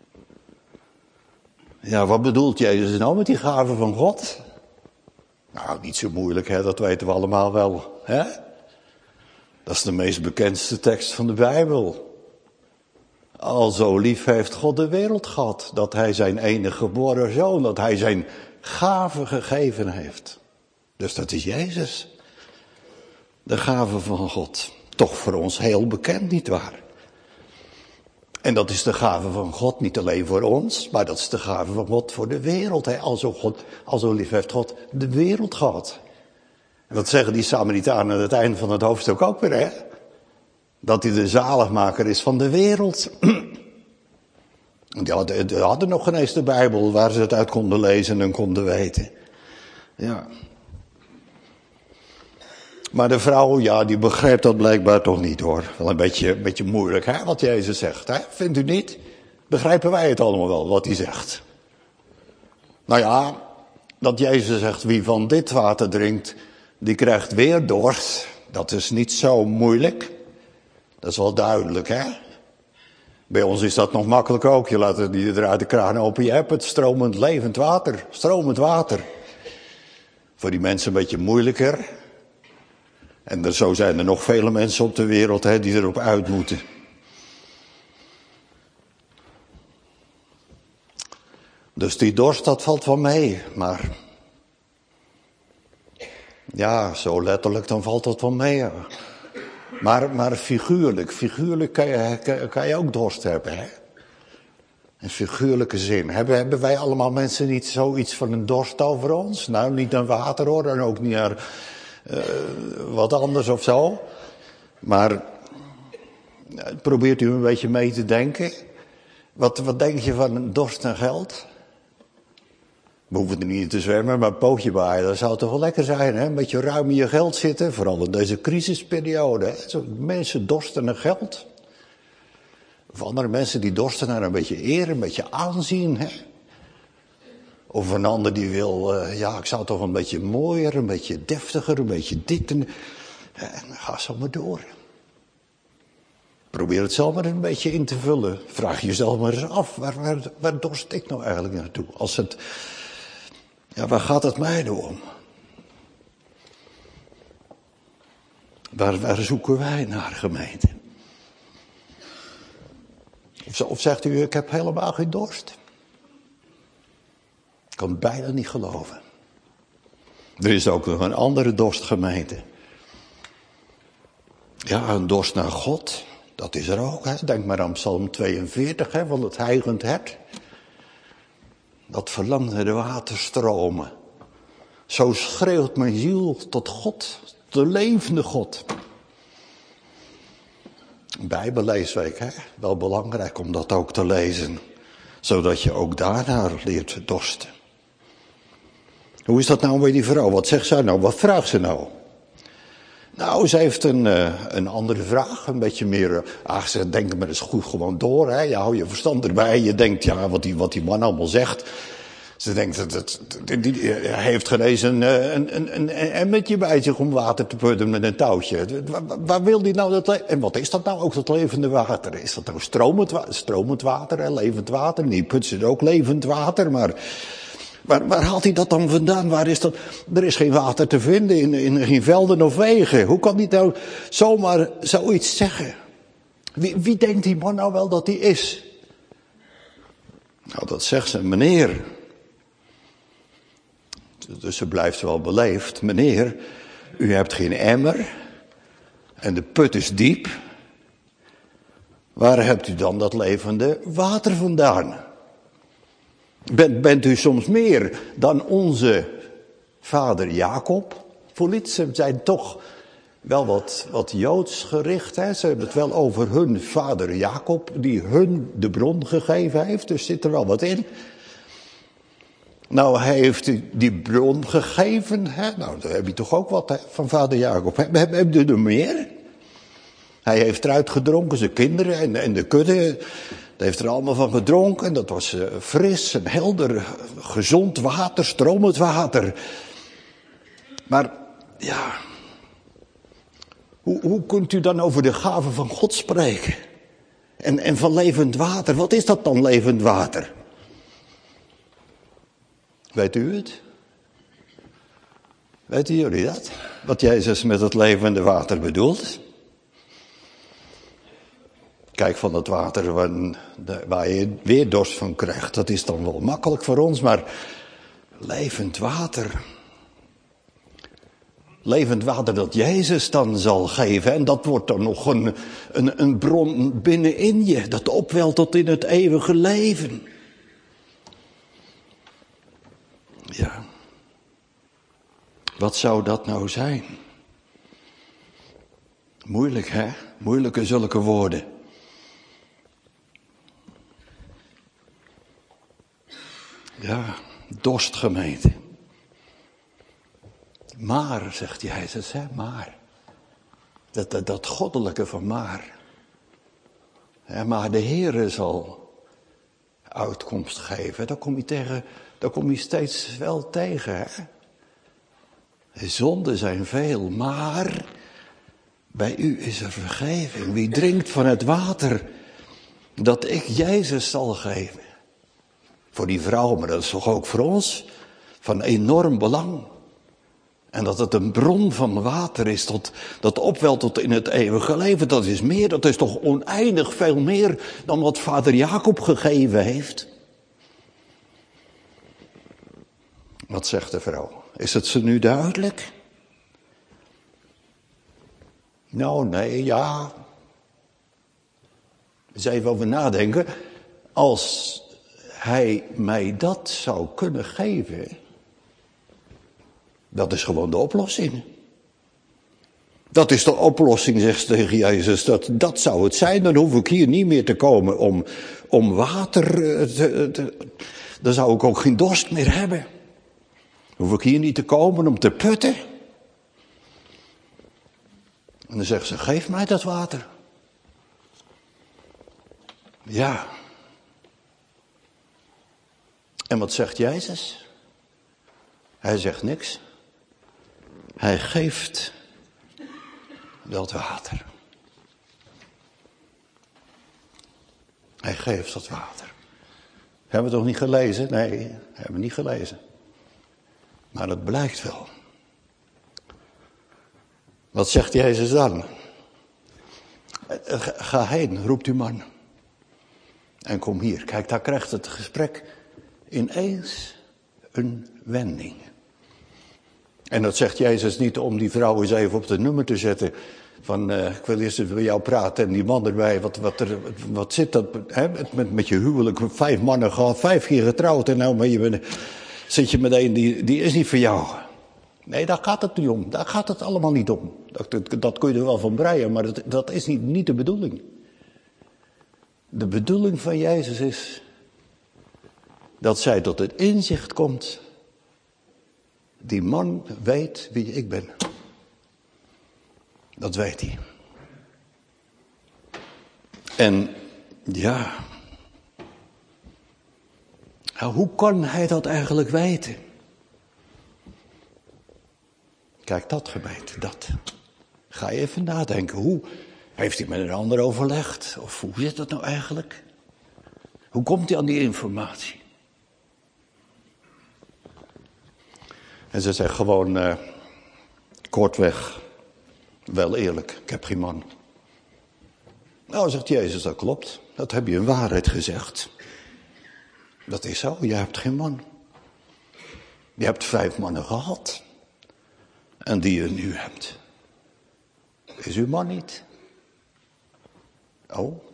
Ja, wat bedoelt Jezus nou met die gave van God? Nou, niet zo moeilijk, hè? Dat weten we allemaal wel. Hè? Dat is de meest bekendste tekst van de Bijbel. Al zo lief heeft God de wereld gehad, dat hij zijn enige geboren zoon, dat hij zijn gave gegeven heeft. Dus dat is Jezus. De gave van God. Toch voor ons heel bekend, nietwaar? En dat is de gave van God, niet alleen voor ons, maar dat is de gave van God voor de wereld. Hè? Al zo lief heeft God de wereld gehad. En dat zeggen die Samaritanen aan het einde van het hoofdstuk ook weer, hè? Dat hij de zaligmaker is van de wereld. Die hadden nog geen eens de Bijbel waar ze het uit konden lezen en konden weten. Ja. Maar de vrouw, ja, die begrijpt dat blijkbaar toch niet, hoor. Wel een beetje moeilijk, hè, wat Jezus zegt, hè? Vindt u niet? Begrijpen wij het allemaal wel, wat hij zegt? Nou ja, dat Jezus zegt, wie van dit water drinkt, die krijgt weer dorst. Dat is niet zo moeilijk. Dat is wel duidelijk, hè? Bij ons is dat nog makkelijk ook. Je laat het eruit de kraan open, je hebt het, stromend levend water. Stromend water. Voor die mensen een beetje moeilijker. En zo zijn er nog vele mensen op de wereld, hè, die erop uit moeten. Dus die dorst, dat valt wel mee. Maar ja, zo letterlijk, dan valt dat wel mee. Ja. Maar figuurlijk kan je ook dorst hebben, hè? In figuurlijke zin. Hebben wij allemaal mensen niet zoiets van een dorst over ons? Nou, niet naar water, hoor, en ook niet naar wat anders of zo. Maar probeert u een beetje mee te denken. Wat denk je van een dorst naar geld? We hoeven er niet in te zwemmen, maar een pootje baaien, dat zou toch wel lekker zijn, hè? Een beetje ruim in je geld zitten, vooral in deze crisisperiode. Hè? Zo, mensen dorsten naar geld. Of andere mensen die dorsten naar een beetje eer, een beetje aanzien, hè? Of een ander die wil, ik zou toch een beetje mooier, een beetje deftiger, een beetje dit. En ga zo maar door. Probeer het zelf maar een beetje in te vullen. Vraag jezelf maar eens af, waar dorst ik nou eigenlijk naartoe? Waar gaat het mij nou om? Waar zoeken wij naar, gemeente? Of zegt u, ik heb helemaal geen dorst? Ik kan het bijna niet geloven. Er is ook nog een andere dorst, gemeente. Ja, een dorst naar God. Dat is er ook, hè. Denk maar aan Psalm 42, hè, van het hijgend hert. Dat verlangt naar de waterstromen. Zo schreeuwt mijn ziel tot God, de levende God. Bijbelleesweek, hè? Wel belangrijk om dat ook te lezen. Zodat je ook daarnaar leert dorsten. Hoe is dat nou bij die vrouw? Wat zegt zij nou? Wat vraagt ze nou? Nou, ze heeft een andere vraag. Een beetje meer, ze denkt maar eens goed gewoon door. Hè? Je houdt je verstand erbij. Je denkt, ja, wat die man allemaal zegt. Ze denkt, hij heeft genezen een emmertje bij zich om water te putten met een touwtje. Waar wil hij nou dat? En wat is dat nou ook, dat levende water? Is dat nou stromend water, hè? Levend water? Nee, put ze ook levend water, maar waar haalt hij dat dan vandaan? Waar is dat? Er is geen water te vinden in geen velden of wegen. Hoe kan hij nou zomaar zoiets zeggen? Wie denkt die man nou wel dat hij is? Nou, dat zegt ze, meneer. Dus ze blijft wel beleefd. Meneer, u hebt geen emmer en de put is diep. Waar hebt u dan dat levende water vandaan? Bent u soms meer dan onze vader Jacob? Ze zijn toch wel wat Joods gericht. Hè? Ze hebben het wel over hun vader Jacob, die hun de bron gegeven heeft. Dus zit er wel wat in. Nou, hij heeft die bron gegeven. Hè? Nou, daar heb je toch ook wat, hè, van vader Jacob. Heb je er meer? Hij heeft eruit gedronken, zijn kinderen en de kudde. Daar heeft er allemaal van gedronken. Dat was fris en helder, gezond water, stromend water. Maar ja, hoe kunt u dan over de gave van God spreken? En van levend water, wat is dat dan levend water? Weet u het? Weten jullie dat? Wat Jezus met het levende water bedoelt? Kijk, van het water waar je weer dorst van krijgt, dat is dan wel makkelijk voor ons, maar levend water. Levend water dat Jezus dan zal geven. En dat wordt dan nog een bron binnenin je, dat opwelt tot in het eeuwige leven. Ja. Wat zou dat nou zijn? Moeilijk, hè? Moeilijke zulke woorden. Ja, dorst gemeente. Maar, zegt Jezus, hè, maar. Dat goddelijke van maar. Hè, maar de Heere zal uitkomst geven. Daar kom je steeds wel tegen, hè. De zonden zijn veel, maar bij u is er vergeving. Wie drinkt van het water dat ik Jezus zal geven. Voor die vrouw, maar dat is toch ook voor ons van enorm belang. En dat het een bron van water is dat opwelt tot in het eeuwige leven. Dat is meer, dat is toch oneindig veel meer dan wat vader Jacob gegeven heeft. Wat zegt de vrouw? Is het ze nu duidelijk? Nou, nee, ja. Eens even over nadenken. Als hij mij dat zou kunnen geven, dat is gewoon de oplossing. Dat is de oplossing, zegt ze tegen Jezus. Dat zou het zijn. Dan hoef ik hier niet meer te komen om water dan zou ik ook geen dorst meer hebben. Hoef ik hier niet te komen om te putten. En dan zegt ze, geef mij dat water. Ja. En wat zegt Jezus? Hij zegt niks. Hij geeft dat water. Hij geeft dat water. Hebben we toch niet gelezen? Nee, hebben we niet gelezen. Maar het blijkt wel. Wat zegt Jezus dan? Ga heen, roept uw man. En kom hier. Kijk, daar krijgt het gesprek ineens een wending. En dat zegt Jezus niet om die vrouw eens even op de nummer te zetten. Van, ik wil eerst even met jou praten en die man erbij. Wat zit dat hè? Met je huwelijk? 5 mannen gehad, 5 keer getrouwd. En nou zit je met een die is niet voor jou. Nee, daar gaat het niet om. Daar gaat het allemaal niet om. Dat kun je er wel van breien, maar dat is niet de bedoeling. De bedoeling van Jezus is dat zij tot het inzicht komt. Die man weet wie ik ben. Dat weet hij. En ja, hoe kan hij dat eigenlijk weten? Kijk, dat gemeente, dat. Ga je even nadenken. Hoe heeft hij met een ander overlegd? Of hoe zit dat nou eigenlijk? Hoe komt hij aan die informatie? En ze zegt gewoon kortweg, wel eerlijk, ik heb geen man. Nou, zegt Jezus, dat klopt. Dat heb je in waarheid gezegd. Dat is zo, je hebt geen man. Je hebt 5 mannen gehad. En die je nu hebt, is uw man niet. Oh.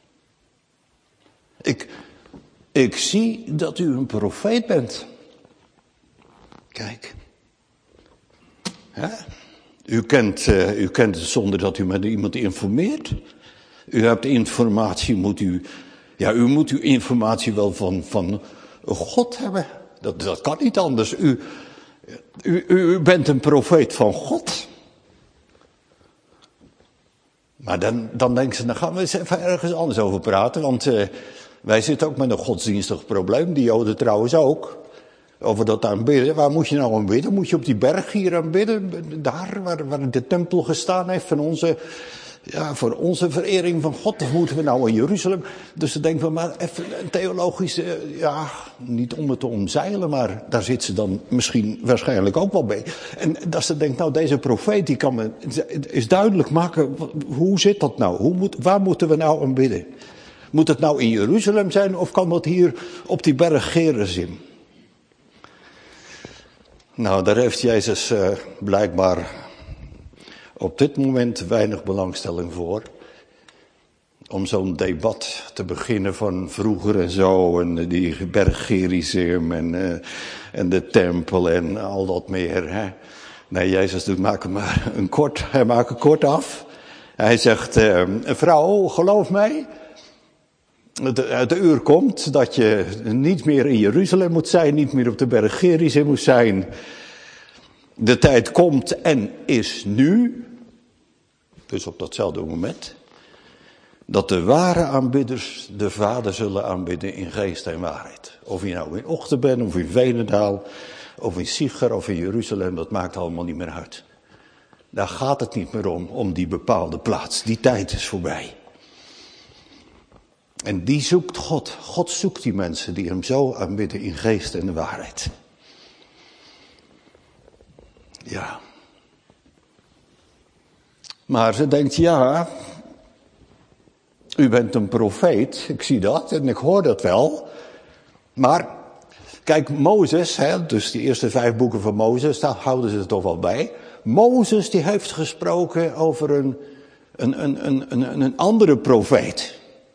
Ik zie dat u een profeet bent. Kijk. Ja. U kent het zonder dat u met iemand informeert. U hebt informatie, u moet uw informatie wel van God hebben. Dat kan niet anders. U bent een profeet van God. Maar dan denken ze, dan gaan we eens even ergens anders over praten. Want wij zitten ook met een godsdienstig probleem. Die Joden trouwens ook. Over dat aanbidden. Waar moet je nou aanbidden? Moet je op die berg hier aanbidden? Daar waar de tempel gestaan heeft van voor onze verering van God. Of moeten we nou in Jeruzalem? Dus dan denken we maar even een theologische, niet om het te omzeilen. Maar daar zit ze dan misschien waarschijnlijk ook wel bij. En dat ze denkt, nou deze profeet die kan me eens duidelijk maken. Hoe zit dat nou? Waar moeten we nou aanbidden? Moet het nou in Jeruzalem zijn of kan dat hier op die berg Gerizim? Nou, daar heeft Jezus blijkbaar op dit moment weinig belangstelling voor. Om zo'n debat te beginnen van vroeger en zo. En die berg Gerizim en de tempel en al dat meer. Hè. Nee, Jezus maakt het kort af. Hij zegt, vrouw, geloof mij. Het uur komt dat je niet meer in Jeruzalem moet zijn, niet meer op de berg Gerizim moet zijn. De tijd komt en is nu, dus op datzelfde moment, dat de ware aanbidders de Vader zullen aanbidden in geest en waarheid. Of je nou in Ochten bent, of in Veenendaal, of in Sicher, of in Jeruzalem, dat maakt allemaal niet meer uit. Daar gaat het niet meer om die bepaalde plaats. Die tijd is voorbij. En die zoekt God. God zoekt die mensen die hem zo aanbidden in geest en de waarheid. Ja. Maar ze denkt, u bent een profeet, ik zie dat en ik hoor dat wel. Maar, kijk, Mozes, dus die eerste 5 boeken van Mozes, daar houden ze het toch wel bij. Mozes die heeft gesproken over een andere profeet.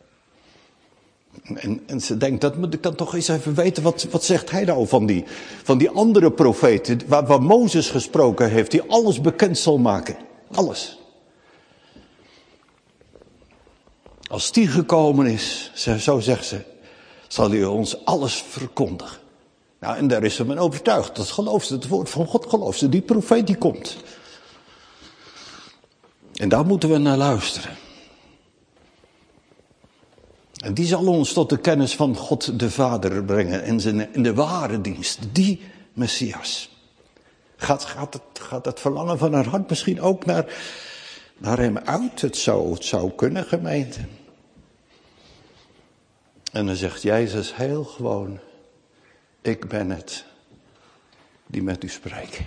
En ze denkt, dat moet ik dan toch eens even weten, wat zegt hij nou van die andere profeet, waar Mozes gesproken heeft, die alles bekend zal maken. Alles. Als die gekomen is, zo zegt ze, zal hij ons alles verkondigen. Nou, en daar is ze van overtuigd, dat gelooft ze, het woord van God gelooft ze, die profeet die komt. En daar moeten we naar luisteren. En die zal ons tot de kennis van God de Vader brengen en de ware dienst, die Messias. Gaat het verlangen van haar hart misschien ook naar hem uit? Het zou kunnen, gemeente. En dan zegt Jezus heel gewoon, ik ben het die met u spreekt.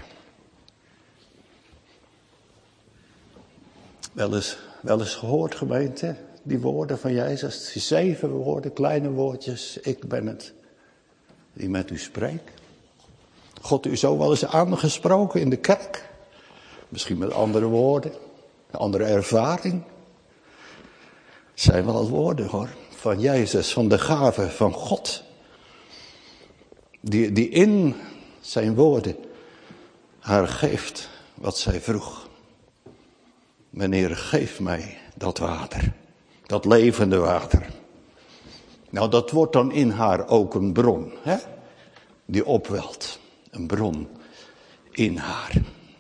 Wel eens gehoord, gemeente? Die woorden van Jezus, die 7 woorden, kleine woordjes. Ik ben het die met u spreekt. God u zo wel eens aangesproken in de kerk. Misschien met andere woorden, een andere ervaring. Het zijn wel woorden hoor, van Jezus, van de gave van God. Die in zijn woorden haar geeft wat zij vroeg. Meneer, geef mij dat water. Dat levende water. Nou, dat wordt dan in haar ook een bron, hè? Die opwelt. Een bron in haar.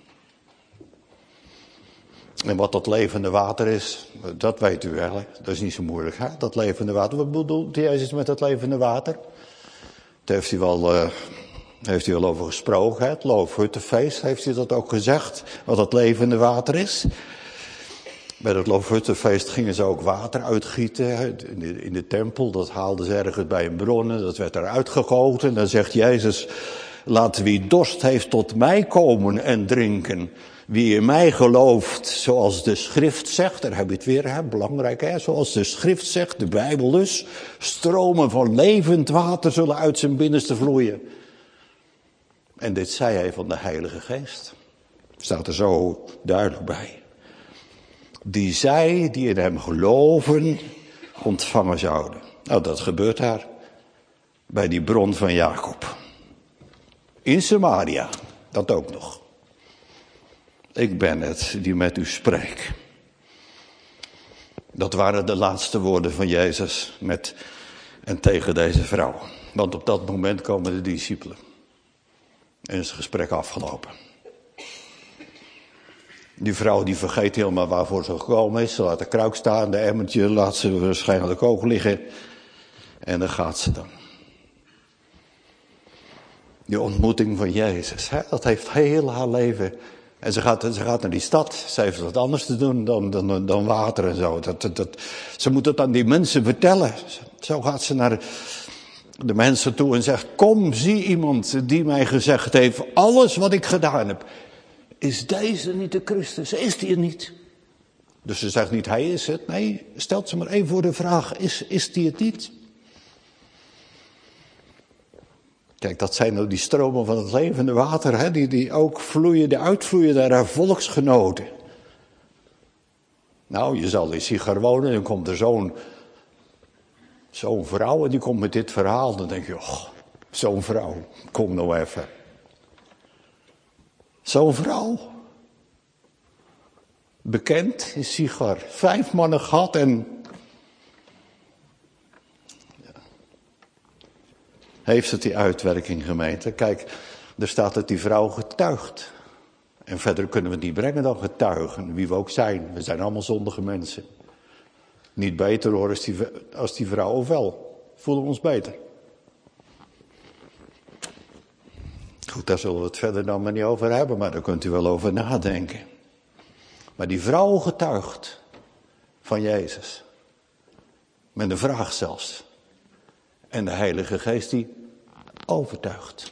En wat dat levende water is, dat weet u eigenlijk. Dat is niet zo moeilijk, hè? Dat levende water. Wat bedoelt Jezus met dat levende water? Daar heeft hij wel over gesproken, hè? Het Loofhuttenfeest heeft hij dat ook gezegd. Wat dat levende water is. Bij dat Loofhuttenfeest gingen ze ook water uitgieten in de tempel. Dat haalden ze ergens bij een bron en dat werd eruit gegoten. En dan zegt Jezus, laat wie dorst heeft tot mij komen en drinken. Wie in mij gelooft, zoals de schrift zegt. Daar heb je het weer, hè? Belangrijk, hè? Zoals de schrift zegt, de Bijbel dus. Stromen van levend water zullen uit zijn binnenste vloeien. En dit zei hij van de Heilige Geest. Staat er zo duidelijk bij. Die zij die in hem geloven ontvangen zouden. Nou, dat gebeurt daar. Bij die bron van Jacob. In Samaria. Dat ook nog. Ik ben het die met u spreekt. Dat waren de laatste woorden van Jezus met en tegen deze vrouw. Want op dat moment komen de discipelen. En is het gesprek afgelopen. Die vrouw die vergeet helemaal waarvoor ze gekomen is. Ze laat de kruik staan, de emmertje laat ze waarschijnlijk ook liggen. En dan gaat ze dan. Die ontmoeting van Jezus, dat heeft heel haar leven. En ze gaat naar die stad. Ze heeft wat anders te doen dan water en zo. Ze moet het aan die mensen vertellen. Zo gaat ze naar de mensen toe en zegt: kom, zie iemand die mij gezegd heeft, alles wat ik gedaan heb. Is deze niet de Christus? Is die het niet? Dus ze zegt niet, hij is het. Nee, stelt ze maar even voor de vraag, is die het niet? Kijk, dat zijn nou die stromen van het levende water, hè, die ook vloeien, uitvloeien naar haar volksgenoten. Nou, je zal in Sichar wonen en dan komt er zo'n vrouw en die komt met dit verhaal. Dan denk je, oh, zo'n vrouw, kom nou even. Zo'n vrouw. Bekend in Sichar. 5 mannen gehad en heeft het die uitwerking, gemeente? Kijk, er staat dat die vrouw getuigt. En verder kunnen we het niet brengen dan getuigen, wie we ook zijn. We zijn allemaal zondige mensen. Niet beter hoor als die vrouw, of wel? Voelen we ons beter? Goed, daar zullen we het verder dan maar niet over hebben, maar daar kunt u wel over nadenken. Maar die vrouw getuigt van Jezus. Met een vraag zelfs. En de Heilige Geest die overtuigt.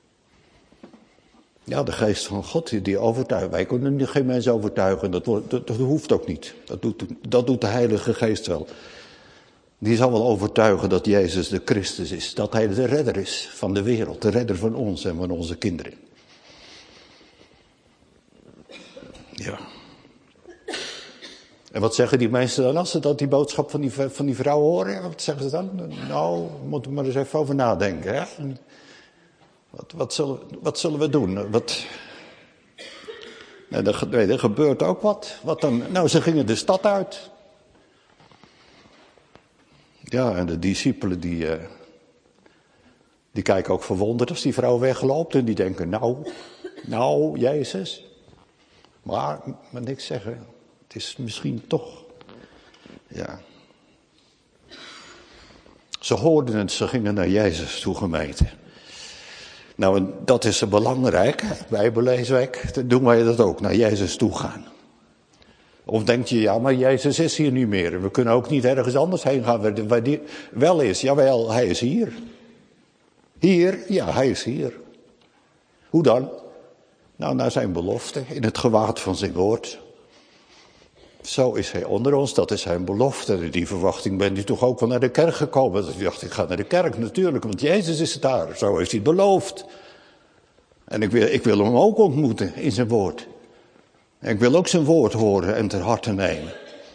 Ja, de Geest van God die overtuigt. Wij kunnen geen mensen overtuigen, dat hoeft ook niet. Dat doet de Heilige Geest wel. Die zal wel overtuigen dat Jezus de Christus is. Dat hij de redder is van de wereld. De redder van ons en van onze kinderen. Ja. En wat zeggen die mensen dan als ze dat die boodschap van die vrouw horen? Wat zeggen ze dan? Nou, we moeten maar eens even over nadenken. Hè? Wat zullen we doen? Er gebeurt ook wat. Wat dan? Nou, ze gingen de stad uit. Ja, en de discipelen die kijken ook verwonderd als die vrouw wegloopt. En die denken, nou, Jezus. Maar niks zeggen. Het is misschien toch, ja. Ze hoorden het, ze gingen naar Jezus toe, gemeente. Nou, en dat is belangrijk. Bijbelleesweek, dan doen wij dat ook, naar Jezus toe gaan. Of denk je, ja, maar Jezus is hier niet meer. We kunnen ook niet ergens anders heen gaan waar die wel is. Jawel, hij is hier. Hier? Ja, hij is hier. Hoe dan? Nou, naar zijn belofte, in het gewaad van zijn woord. Zo is hij onder ons, dat is zijn belofte. En in die verwachting bent u toch ook wel naar de kerk gekomen. Dus ik dacht, ik ga naar de kerk natuurlijk, want Jezus is daar. Zo heeft hij het beloofd. En ik wil hem ook ontmoeten in zijn woord. En ik wil ook zijn woord horen en ter harte nemen.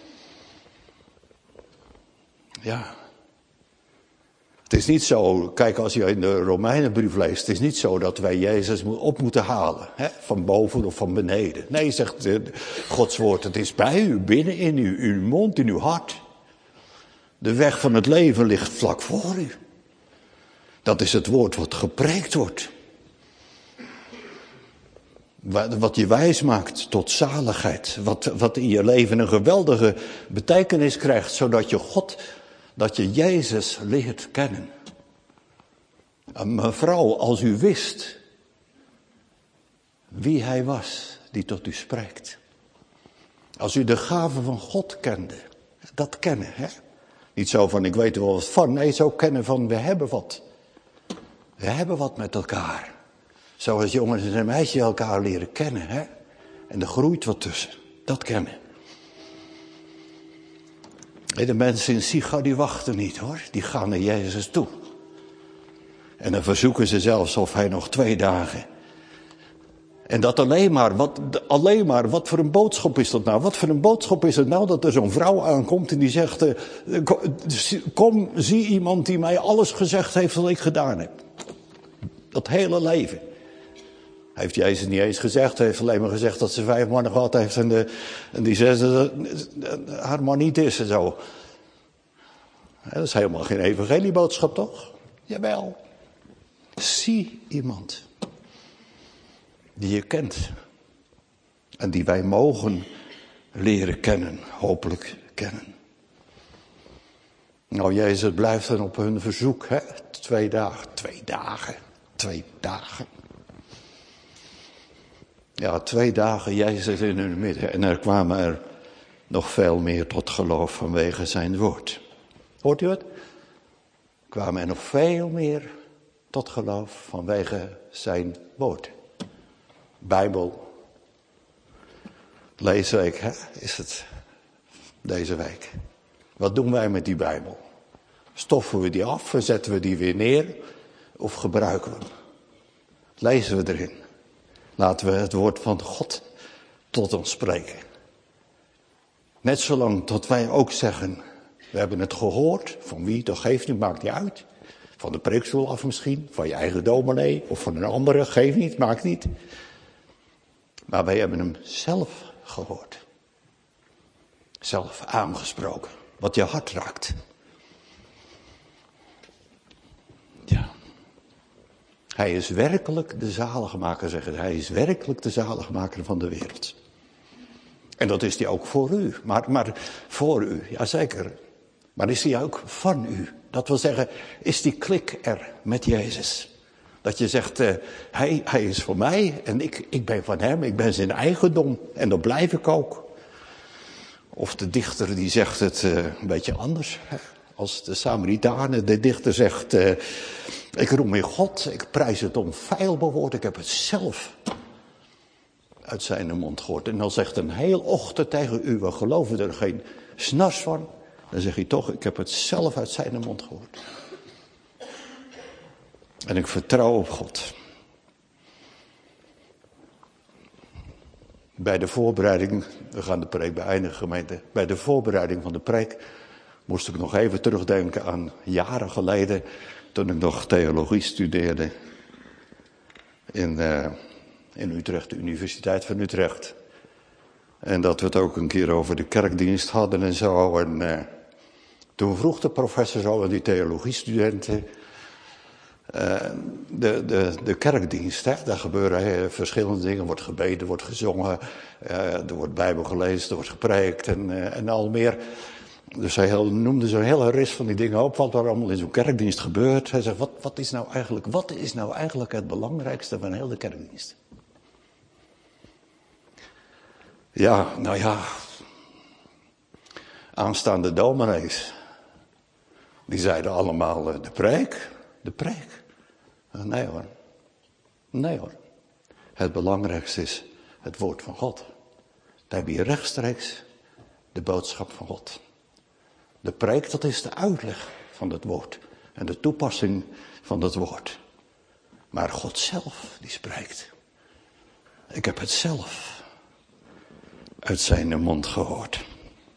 Ja. Het is niet zo, kijk als je in de Romeinenbrief leest, het is niet zo dat wij Jezus op moeten halen. Hè, van boven of van beneden. Nee, zegt Gods woord, het is bij u, binnen in u, uw mond, in uw hart. De weg van het leven ligt vlak voor u. Dat is het woord wat gepreekt wordt. Wat je wijs maakt tot zaligheid. Wat in je leven een geweldige betekenis krijgt, zodat je dat je Jezus leert kennen. Mevrouw, als u wist wie hij was die tot u spreekt. Als u de gave van God kende. Dat kennen, hè. Niet zo van, ik weet er wel wat van. Nee, zo kennen van, we hebben wat. We hebben wat met elkaar. Zoals jongens en meisjes elkaar leren kennen, hè. En er groeit wat tussen. Dat kennen. En de mensen in Sichar die wachten niet hoor. Die gaan naar Jezus toe. En dan verzoeken ze zelfs of hij nog 2 dagen. En dat alleen maar, wat voor een boodschap is dat nou? Wat voor een boodschap is het nou dat er zo'n vrouw aankomt en die zegt, kom, zie iemand die mij alles gezegd heeft wat ik gedaan heb. Dat hele leven. Hij heeft Jezus niet eens gezegd, hij heeft alleen maar gezegd dat ze 5 mannen gehad heeft en die 6 haar man niet is en zo. Dat is helemaal geen evangelieboodschap toch? Jawel. Zie iemand. die je kent. En die wij mogen leren kennen, hopelijk kennen. Nou, Jezus blijft dan op hun verzoek, hè? 2 dagen. 2 dagen. 2 dagen. Ja, 2 dagen Jezus in hun midden. En er kwamen er nog veel meer tot geloof vanwege zijn woord. Hoort u het? Kwamen er nog veel meer tot geloof vanwege zijn woord. Bijbel. Leesweek, hè, is het deze week. Wat doen wij met die Bijbel? Stoffen we die af, zetten we die weer neer of gebruiken we hem? Lezen we erin? Laten we het woord van God tot ons spreken. Net zolang tot wij ook zeggen, we hebben het gehoord, van wie, dat geeft niet, maakt niet uit. Van de preekstoel af misschien, van je eigen dominee of van een andere, geeft niet, maakt niet. Maar wij hebben hem zelf gehoord. Zelf aangesproken, wat je hart raakt. Ja. Hij is werkelijk de zaligmaker, zeggen. Hij is werkelijk de zaligmaker van de wereld. En dat is hij ook voor u. Maar voor u, jazeker. Maar is hij ook van u? Dat wil zeggen, is die klik er met Jezus? Dat je zegt, hij is voor mij en ik ben van hem. Ik ben zijn eigendom en dat blijf ik ook. Of de dichter die zegt het een beetje anders. Hè? Als de Samaritanen, de dichter zegt, ik roem in God, ik prijs het onfeilbaar, ik heb het zelf uit zijn mond gehoord. En dan zegt een heel ochtend tegen u, we geloven er geen snars van. Dan zeg je toch, ik heb het zelf uit zijn mond gehoord. En ik vertrouw op God. Bij de voorbereiding, we gaan de preek beëindigen gemeente. Bij de voorbereiding van de preek moest ik nog even terugdenken aan jaren geleden. Toen ik nog theologie studeerde in Utrecht, de Universiteit van Utrecht. En dat we het ook een keer over de kerkdienst hadden en zo. En toen vroeg de professor zo aan die theologiestudenten. De kerkdienst, hè, daar gebeuren verschillende dingen. Er wordt gebeden, wordt gezongen, er wordt Bijbel gelezen, er wordt gepreekt en al meer. Dus hij noemde zo'n hele ris van die dingen op, wat er allemaal in zo'n kerkdienst gebeurt. Hij zegt, wat is nou eigenlijk het belangrijkste van heel de kerkdienst? Ja, nou ja, aanstaande dominees, die zeiden allemaal de preek. Nee hoor. Het belangrijkste is het woord van God. Daar heb je rechtstreeks de boodschap van God. De preek, dat is de uitleg van het woord. En de toepassing van het woord. Maar God zelf, die spreekt. Ik heb het zelf uit zijn mond gehoord.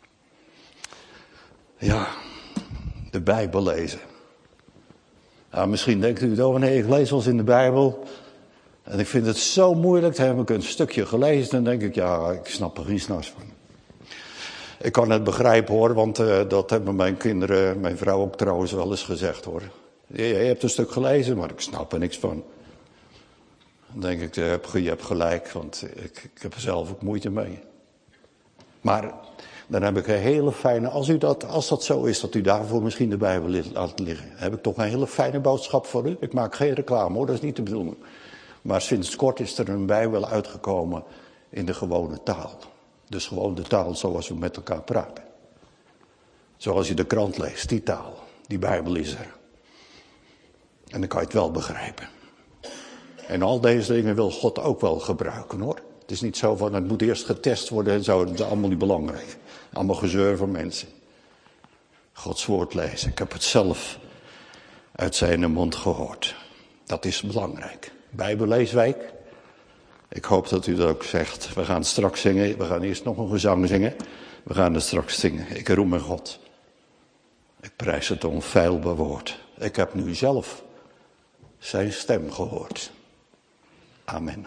Ja, de Bijbel lezen. Nou, misschien denkt u, nee, ik lees wel eens in de Bijbel. En ik vind het zo moeilijk. Dan heb ik een stukje gelezen. Dan denk ik, ja, ik snap er geen snars van. Ik kan het begrijpen hoor, want dat hebben mijn kinderen, mijn vrouw ook trouwens wel eens gezegd hoor. Je hebt een stuk gelezen, maar ik snap er niks van. Dan denk ik, je hebt gelijk, want ik heb er zelf ook moeite mee. Maar dan heb ik een hele fijne, als dat zo is, dat u daarvoor misschien de Bijbel laat liggen, heb ik toch een hele fijne boodschap voor u. Ik maak geen reclame hoor, dat is niet de bedoeling. Maar sinds kort is er een Bijbel uitgekomen in de gewone taal. Dus gewoon de taal zoals we met elkaar praten. Zoals je de krant leest, die taal, die Bijbel is er. En dan kan je het wel begrijpen. En al deze dingen wil God ook wel gebruiken hoor. Het is niet zo van, het moet eerst getest worden en zo, dat is allemaal niet belangrijk. Allemaal gezeur van mensen. Gods woord lezen, ik heb het zelf uit zijn mond gehoord. Dat is belangrijk. Bijbelleesweek. Ik hoop dat u dat ook zegt. We gaan straks zingen, we gaan eerst nog een gezang zingen. We gaan er straks zingen. Ik roem mijn God. Ik prijs het onfeilbaar woord. Ik heb nu zelf zijn stem gehoord. Amen.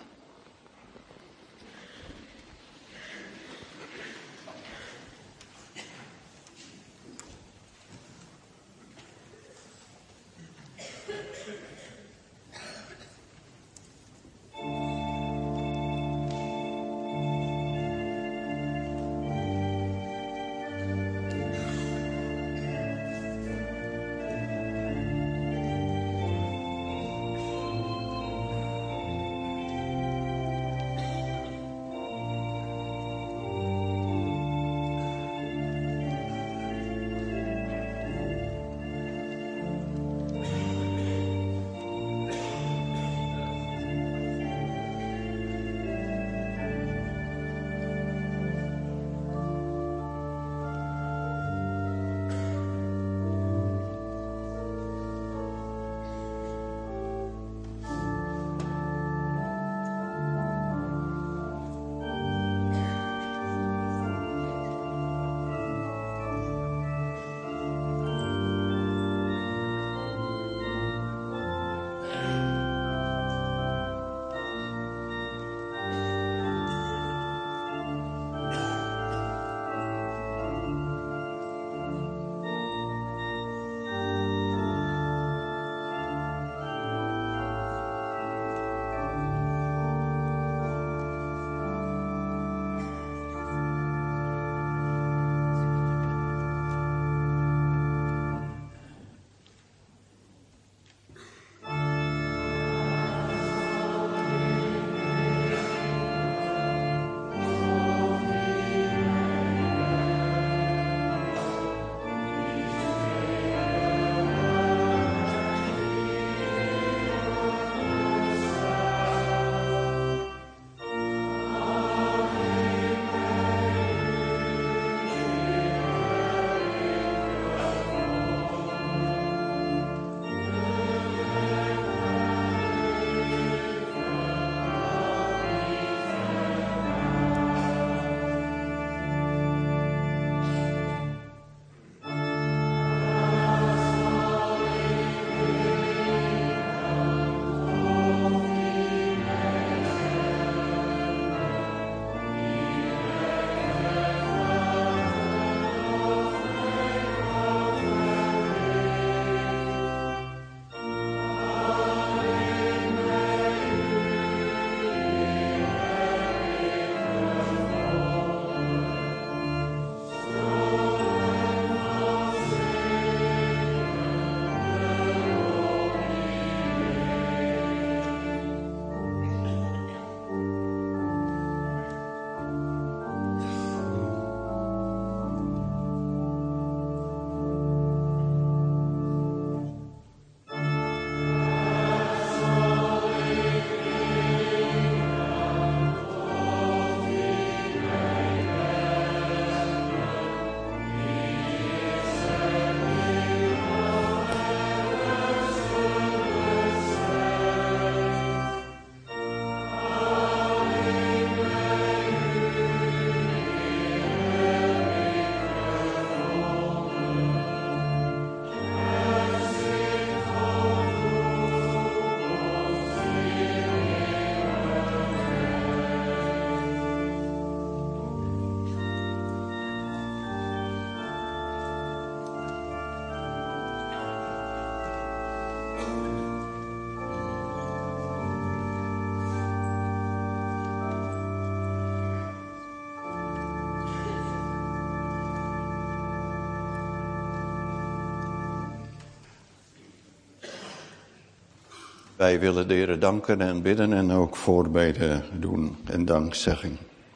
Wij willen de Heer danken en bidden en ook voorbeden doen en dankzegging.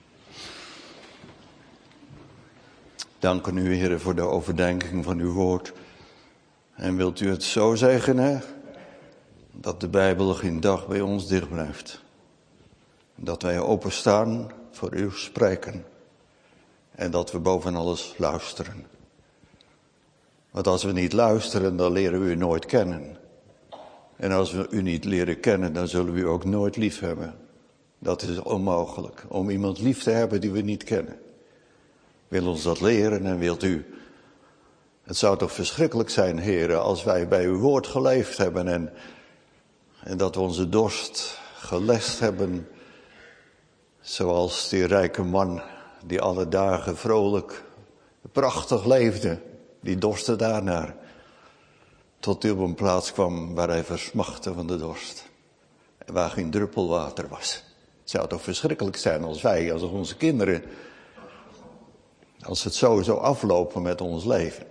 Danken u, Heer, voor de overdenking van uw woord. En wilt u het zo zegenen dat de Bijbel geen dag bij ons dicht blijft. Dat wij openstaan voor uw spreken. En dat we boven alles luisteren. Want als we niet luisteren, dan leren we u nooit kennen. En als we u niet leren kennen, dan zullen we u ook nooit lief hebben. Dat is onmogelijk, om iemand lief te hebben die we niet kennen. Wil ons dat leren en wilt u. Het zou toch verschrikkelijk zijn, heren, als wij bij uw woord geleefd hebben en dat we onze dorst gelest hebben. Zoals die rijke man die alle dagen vrolijk, prachtig leefde. Die dorstte daarnaar. Tot hij op een plaats kwam waar hij versmachtte van de dorst. En waar geen druppel water was. Het zou toch verschrikkelijk zijn als wij, als onze kinderen, als het zo aflopen met ons leven.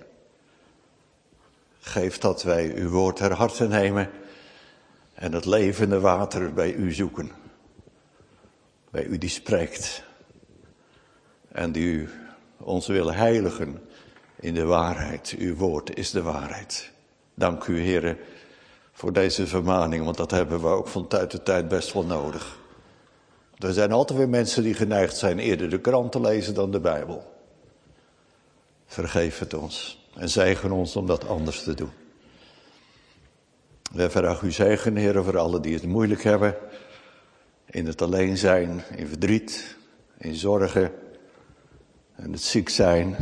Geef dat wij uw woord ter harte nemen en het levende water bij u zoeken. Bij u die spreekt. En die u ons wil heiligen in de waarheid. Uw woord is de waarheid. Dank u, heren, voor deze vermaning, want dat hebben we ook van tijd tot tijd best wel nodig. Er zijn altijd weer mensen die geneigd zijn eerder de krant te lezen dan de Bijbel. Vergeef het ons en zegen ons om dat anders te doen. Wij vragen u zegen, heren, voor allen die het moeilijk hebben. In het alleen zijn, in verdriet, in zorgen en het ziek zijn.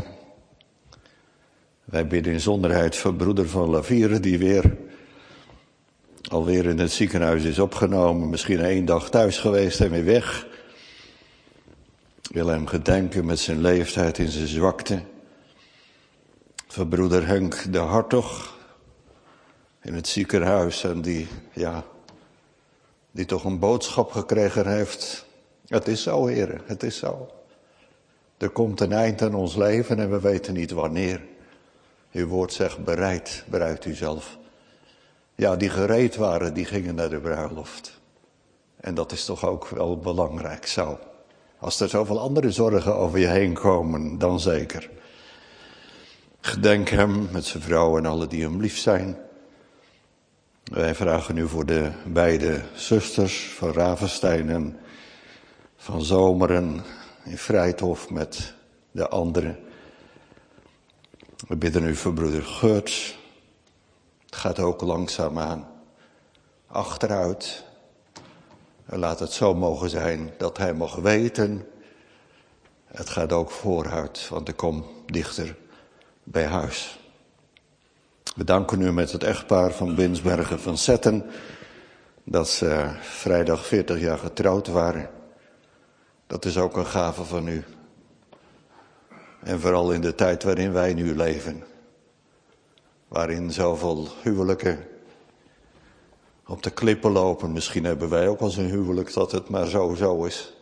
Wij bidden in zonderheid voor broeder van Lavieren die alweer in het ziekenhuis is opgenomen. Misschien 1 dag thuis geweest en weer weg. Wil hem gedenken met zijn leeftijd in zijn zwakte. Voor broeder Henk de Hartog in het ziekenhuis en die toch een boodschap gekregen heeft. Het is zo, heren, het is zo. Er komt een eind aan ons leven en we weten niet wanneer. Uw woord zegt bereid u zelf. Ja, die gereed waren, die gingen naar de bruiloft. En dat is toch ook wel belangrijk zo. Als er zoveel andere zorgen over je heen komen, dan zeker. Gedenk hem met zijn vrouw en alle die hem lief zijn. Wij vragen u voor de beide zusters van Ravenstein en van Zomeren in Vrijthof met de anderen. We bidden u voor broeder Geurts. Het gaat ook langzaamaan achteruit. En laat het zo mogen zijn dat hij mag weten. Het gaat ook vooruit, want ik kom dichter bij huis. We danken u met het echtpaar van Binsbergen van Zetten dat ze vrijdag 40 jaar getrouwd waren. Dat is ook een gave van u. En vooral in de tijd waarin wij nu leven. Waarin zoveel huwelijken op de klippen lopen. Misschien hebben wij ook als een huwelijk dat het maar zo is.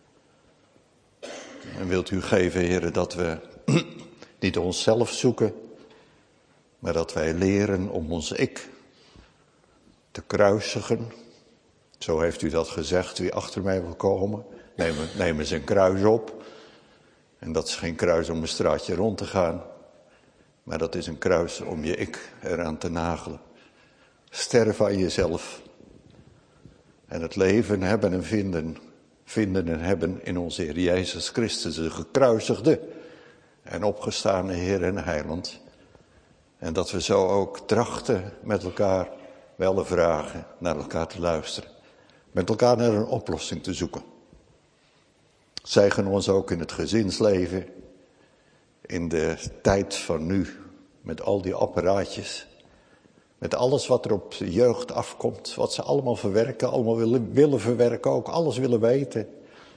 En wilt u geven, heren, dat we niet onszelf zoeken. Maar dat wij leren om ons ik te kruisigen. Zo heeft u dat gezegd, wie achter mij wil komen. Neem eens een kruis op. En dat is geen kruis om een straatje rond te gaan. Maar dat is een kruis om je ik eraan te nagelen. Sterven aan jezelf. En het leven hebben en vinden. Vinden en hebben in onze Heer Jezus Christus, de gekruisigde en opgestane Heer en Heiland. En dat we zo ook trachten met elkaar wel te vragen, naar elkaar te luisteren. Met elkaar naar een oplossing te zoeken. Zegen ons ook in het gezinsleven, in de tijd van nu, met al die apparaatjes, met alles wat er op de jeugd afkomt, wat ze allemaal verwerken, allemaal willen verwerken, ook alles willen weten.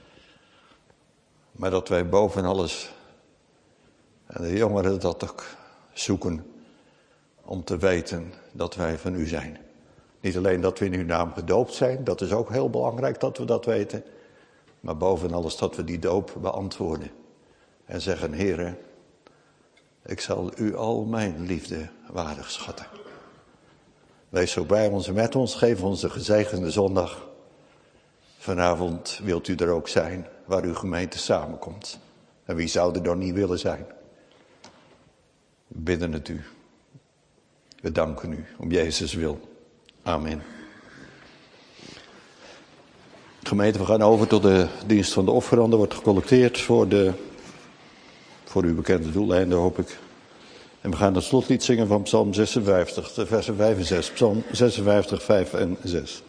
Maar dat wij boven alles, en de jongeren dat ook zoeken, om te weten dat wij van u zijn. Niet alleen dat we in uw naam gedoopt zijn, dat is ook heel belangrijk dat we dat weten. Maar boven alles dat we die doop beantwoorden. En zeggen, Heere, ik zal u al mijn liefde waardig schatten. Wees zo bij ons en met ons. Geef ons een gezegende zondag. Vanavond wilt u er ook zijn, waar uw gemeente samenkomt. En wie zou er dan niet willen zijn? We bidden het u. We danken u om Jezus wil. Amen. Gemeente, we gaan over tot de dienst van de offerande. Wordt gecollecteerd voor uw bekende doeleinden, hoop ik. En we gaan het slotlied zingen van Psalm 56, de versen 5 en 6. Psalm 56, 5 en 6.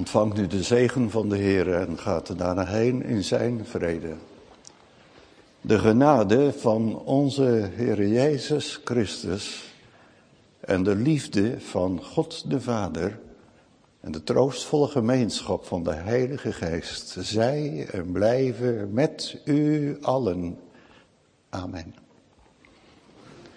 Ontvangt nu de zegen van de Heer en gaat er daarna heen in zijn vrede. De genade van onze Heer Jezus Christus en de liefde van God de Vader en de troostvolle gemeenschap van de Heilige Geest zij en blijven met u allen. Amen.